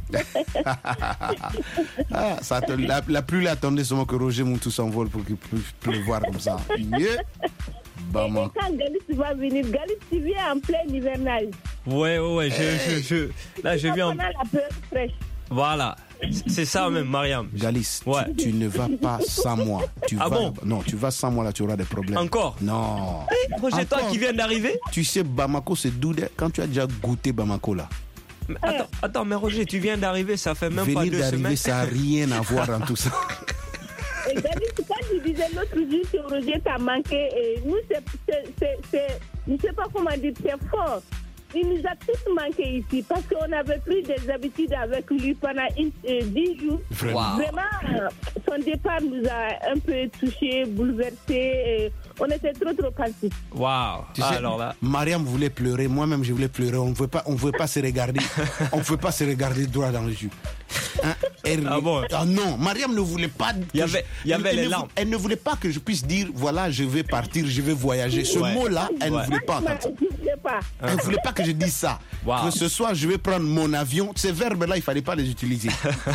Ah, ça te- la, la pluie l'attendait seulement que Roger Moutou s'envole pour qu'il puisse pleuvoir comme ça. Yeah. Bah, Et moi. quand Galit va venir, Galit, tu viens en plein hivernage. Ouais, ouais, ouais. Je, je, je, là, je viens. Pendant la période fraîche. Voilà. C'est ça même, Mariam. Galis, Ouais. tu, tu ne vas pas sans moi. Tu Ah vas, bon? Non, tu vas sans moi là, tu auras des problèmes. Encore? Non. Eh, Roger, toi Encore. qui viens d'arriver? Tu sais, Bamako, c'est doux. dès- Quand tu as déjà goûté Bamako là, Mais Attends, attends, mais Roger, tu viens d'arriver, ça fait même pas venir deux d'arriver, semaines. ça n'a rien à voir dans tout ça. Et Galit, quand tu disais l'autre jour que Roger t'a manqué, et nous, c'est, c'est, c'est, c'est- je ne sais pas comment dire, c'est fort. Il nous a tous manqué ici parce qu'on avait pris des habitudes avec lui pendant une, euh, dix jours. Vraiment. Vraiment, euh, son départ nous a un peu touchés, bouleversés. Et on était trop, trop passifs. Waouh. Tu Ah, sais, alors là. Mariam voulait pleurer, moi-même je voulais pleurer. On ne pouvait pas, on pouvait pas se regarder. On ne pouvait pas se regarder droit dans les yeux. Hein? Elle- Ah bon? Ah non, Mariam ne voulait pas. que Il y avait- je- il y avait elle les ne vou- larmes. Elle ne voulait pas que je puisse dire voilà, je vais partir, je vais voyager. Ce Ouais. mot-là, elle Ouais. ne voulait pas Moi, entendre. je ne sais pas. Elle ne voulait pas que je dise ça. Wow. Que ce soir, je vais prendre mon avion. Ces verbes-là, il ne fallait pas les utiliser.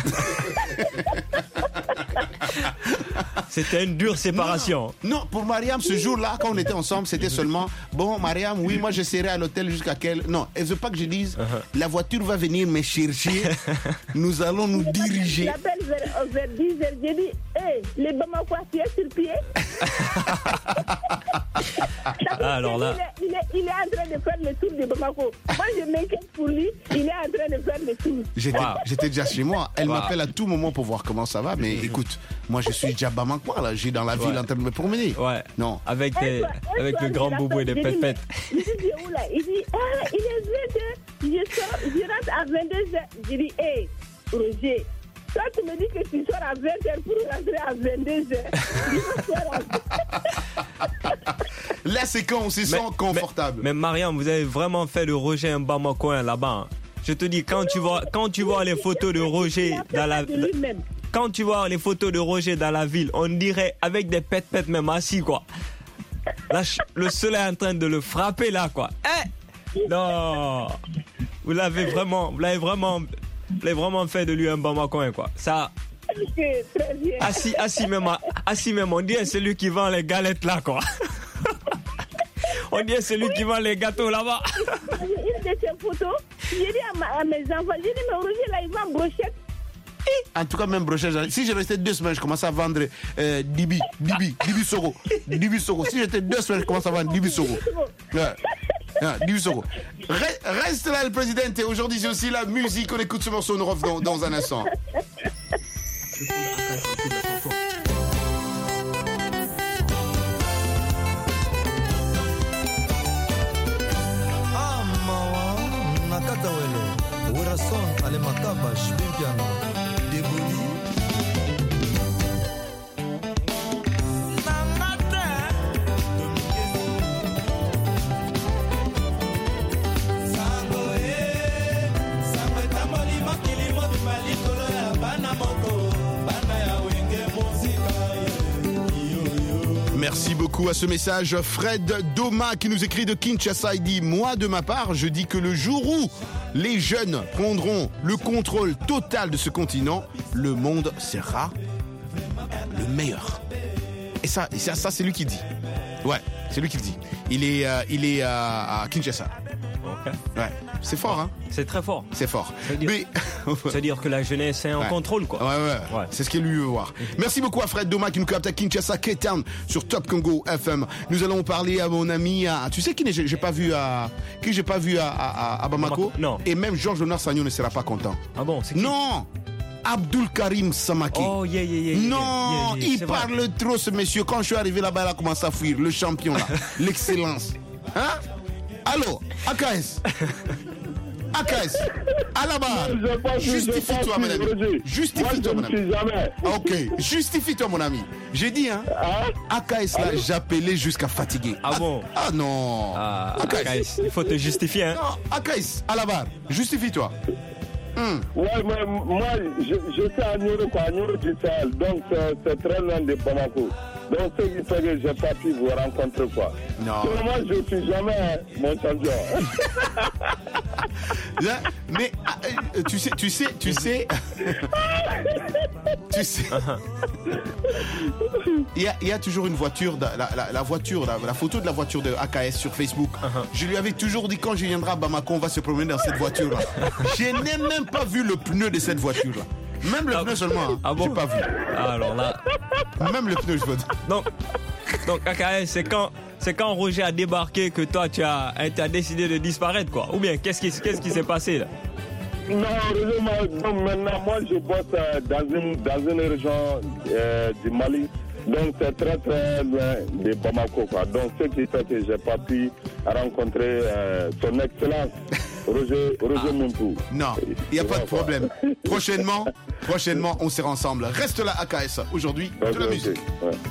C'était une dure séparation. Non, non, pour Mariam, ce jour-là, quand on était ensemble, c'était seulement bon, Mariam, oui, moi je serai à l'hôtel jusqu'à quelle. Non, elle ne veut pas que je dise Uh-huh. la voiture va venir me chercher, nous allons nous diriger. J'appelle vers, vers dix heures, j'ai dit, hé, les Bamako, tu es sur pied. Ah, alors là. Il est, il, est, il est en train de faire le tour de Bamako. Moi, je m'inquiète pour lui, il est en train de faire le tour. J'étais, Wow. j'étais déjà chez moi. Elle Wow. m'appelle à tout moment pour voir comment ça va. Mais écoute, moi je suis déjà Bamako, là. J'ai dans la ville Ouais. en train de me promener. Ouais. Non. Avec, Un des, soir- un avec soir, le je grand l'appelle, boubou et des je dis, pètes-pètes. mais- Je dis, où là? Il dit, ah, il est vingt heures. Je sors, je rentre à vingt-deux heures. Je dis, hé, Roger, toi tu me dis que tu sors à vingt heures pour rentrer à vingt-deux heures. Je sors à- Là, c'est quand on se sent confortable. Mais, mais Mariam, vous avez vraiment fait de Roger un Bamakoin là-bas. hein. Je te dis, quand tu vois, quand tu vois les photos de Roger dans la, de lui-même. quand tu vois les photos de Roger dans la ville, on dirait avec des pètes-pètes même assis quoi. Là, ch- le soleil est en train de le frapper là quoi. Eh non, vous l'avez vraiment, vous l'avez vraiment, vous l'avez vraiment fait de lui un Bamakoin quoi. Ça. Ok, très bien. Assis, assis même, à- assis même, on dirait celui qui vend les galettes là quoi. On dirait celui qui vend les gâteaux là-bas. Une de ces photos, j'ai dit à, ma- à mes enfants, j'ai dit, mais Roger là, il vend brochette. En tout cas, même brochage. Si je restais deux semaines, je commence à vendre euh, Dibi, Dibi, Dibi Soro. Dibi Soro. Si j'étais deux semaines, je commence à vendre Dibi Soro. Ouais. Ouais, Dibi Soro. Re- Reste là, le président. Et aujourd'hui, c'est aussi la musique. On écoute ce morceau. Nous revenons dans un instant. Amawa nakata wele Werason ale makaba shpimpiano Deboli Merci beaucoup à ce message. Fred Doma qui nous écrit de Kinshasa. Il dit, moi, de ma part, je dis que le jour où les jeunes prendront le contrôle total de ce continent, le monde sera le meilleur. Et ça, et ça, ça c'est lui qui dit. Ouais, c'est lui qui le dit. Il est, euh, il est euh, à Kinshasa. Ok. Ouais, c'est fort, hein. C'est très fort. C'est fort. C'est-à-dire, Mais... c'est-à-dire que la jeunesse est en ouais. contrôle, quoi. Ouais, ouais, ouais. C'est ce qu'il lui veut voir. Merci beaucoup à Fred Doma qui nous capte à Kinshasa, K-Town, sur Top Congo F M. Nous allons parler à mon ami, à... tu sais qui j'ai, j'ai pas vu à, qui j'ai pas vu à, à, à Bamako? Non. Et même Georges Léonard Sagnon ne sera pas content. Ah bon, c'est qui? Non! Abdul Karim Samaki. Oh, yeah, yeah, yeah. Non, yeah, yeah, il c'est parle vrai. trop, ce monsieur. Quand je suis arrivé là-bas, il a commencé à fuir. Le champion, là. L'excellence. Hein? Allô, A K S. A K S. À la barre. Justifie-toi, mon ami. Justifie-toi, mon ami. Ok, justifie-toi, mon ami. J'ai dit, hein. A K S, là, j'appelais jusqu'à fatiguer. Ah bon? Ah non. Ah, A K S, il faut te justifier, hein. Non, A K S, à la barre. Justifie-toi. Hum. Ouais, mais moi, je, je suis à Nioro, quoi, à Nioro du Sahel, donc c'est, c'est très loin de Bamako. Donc, ce qui fait que je n'ai pas pu vous rencontrer, quoi. Non. Pour moi, je ne suis jamais mon champion. Là, mais euh, tu sais, tu sais, tu sais, tu sais, il y a, il y a toujours une voiture, la, la, la voiture, la, la photo de la voiture de A K S sur Facebook. Uh-huh. Je lui avais toujours dit quand je viendrai à Bamako, on va se promener dans cette voiture-là. Je n'ai même pas vu le pneu de cette voiture-là. Même le ah, pneu seulement. Hein. Ah bon? J'ai pas vu. Ah, alors là. Même le pneu, je veux dire. Donc, donc A K S, c'est quand, c'est quand Roger a débarqué que toi, tu as, tu as décidé de disparaître, quoi. Ou bien, qu'est-ce qui, qu'est-ce qui s'est passé, là? Non, donc maintenant, moi, je bosse euh, dans, une, dans une région euh, du Mali. Donc, c'est très, très loin de Bamako, quoi. Donc, ce qui fait que je n'ai pas pu rencontrer euh, son excellence. Roger, Roger ah. Montou. Non, il n'y a pas de problème. Prochainement, prochainement, on sera ensemble. Reste là, A K S. Aujourd'hui, okay, de la musique. Okay. Ouais.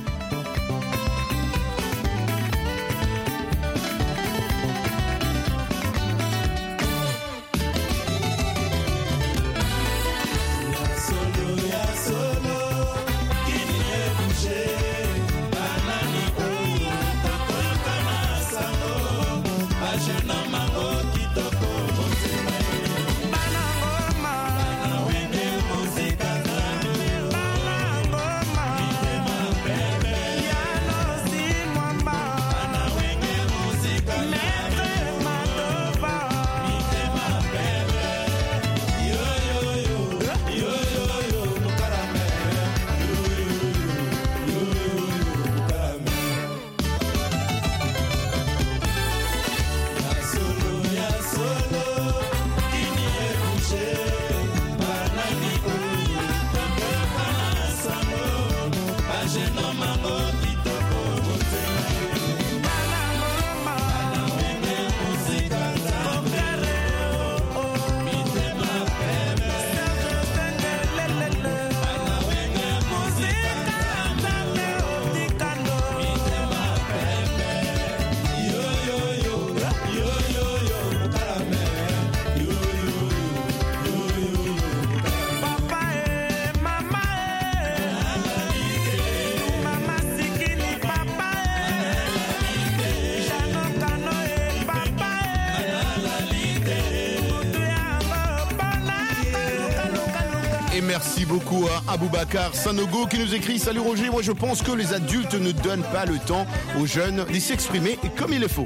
Merci beaucoup à Aboubacar Sanogo qui nous écrit « Salut Roger, moi je pense que les adultes ne donnent pas le temps aux jeunes de s'exprimer comme il le faut. »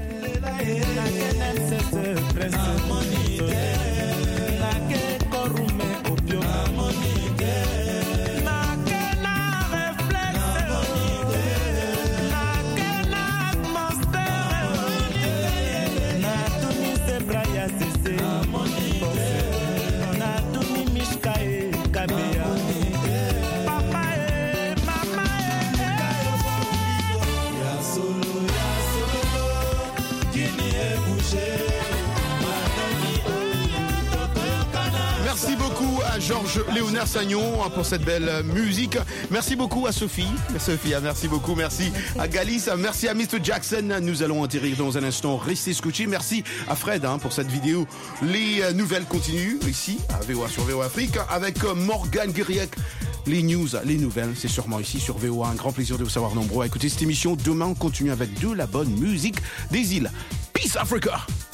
Merci beaucoup à Georges Léonard Sagnon pour cette belle musique. Merci beaucoup à Sophie. Sophia, merci beaucoup. Merci à Galis. Merci à mister Jackson. Nous allons atterrir dans un instant. Restez scotchés. Merci à Fred hein, pour cette vidéo. Les nouvelles continuent ici à V O A sur V O A Afrique avec Morgane Guiriec. Les news, les nouvelles, c'est sûrement ici sur V O A. Un grand plaisir de vous savoir nombreux à écouter cette émission. Demain, on continue avec de la bonne musique des îles. Peace Africa!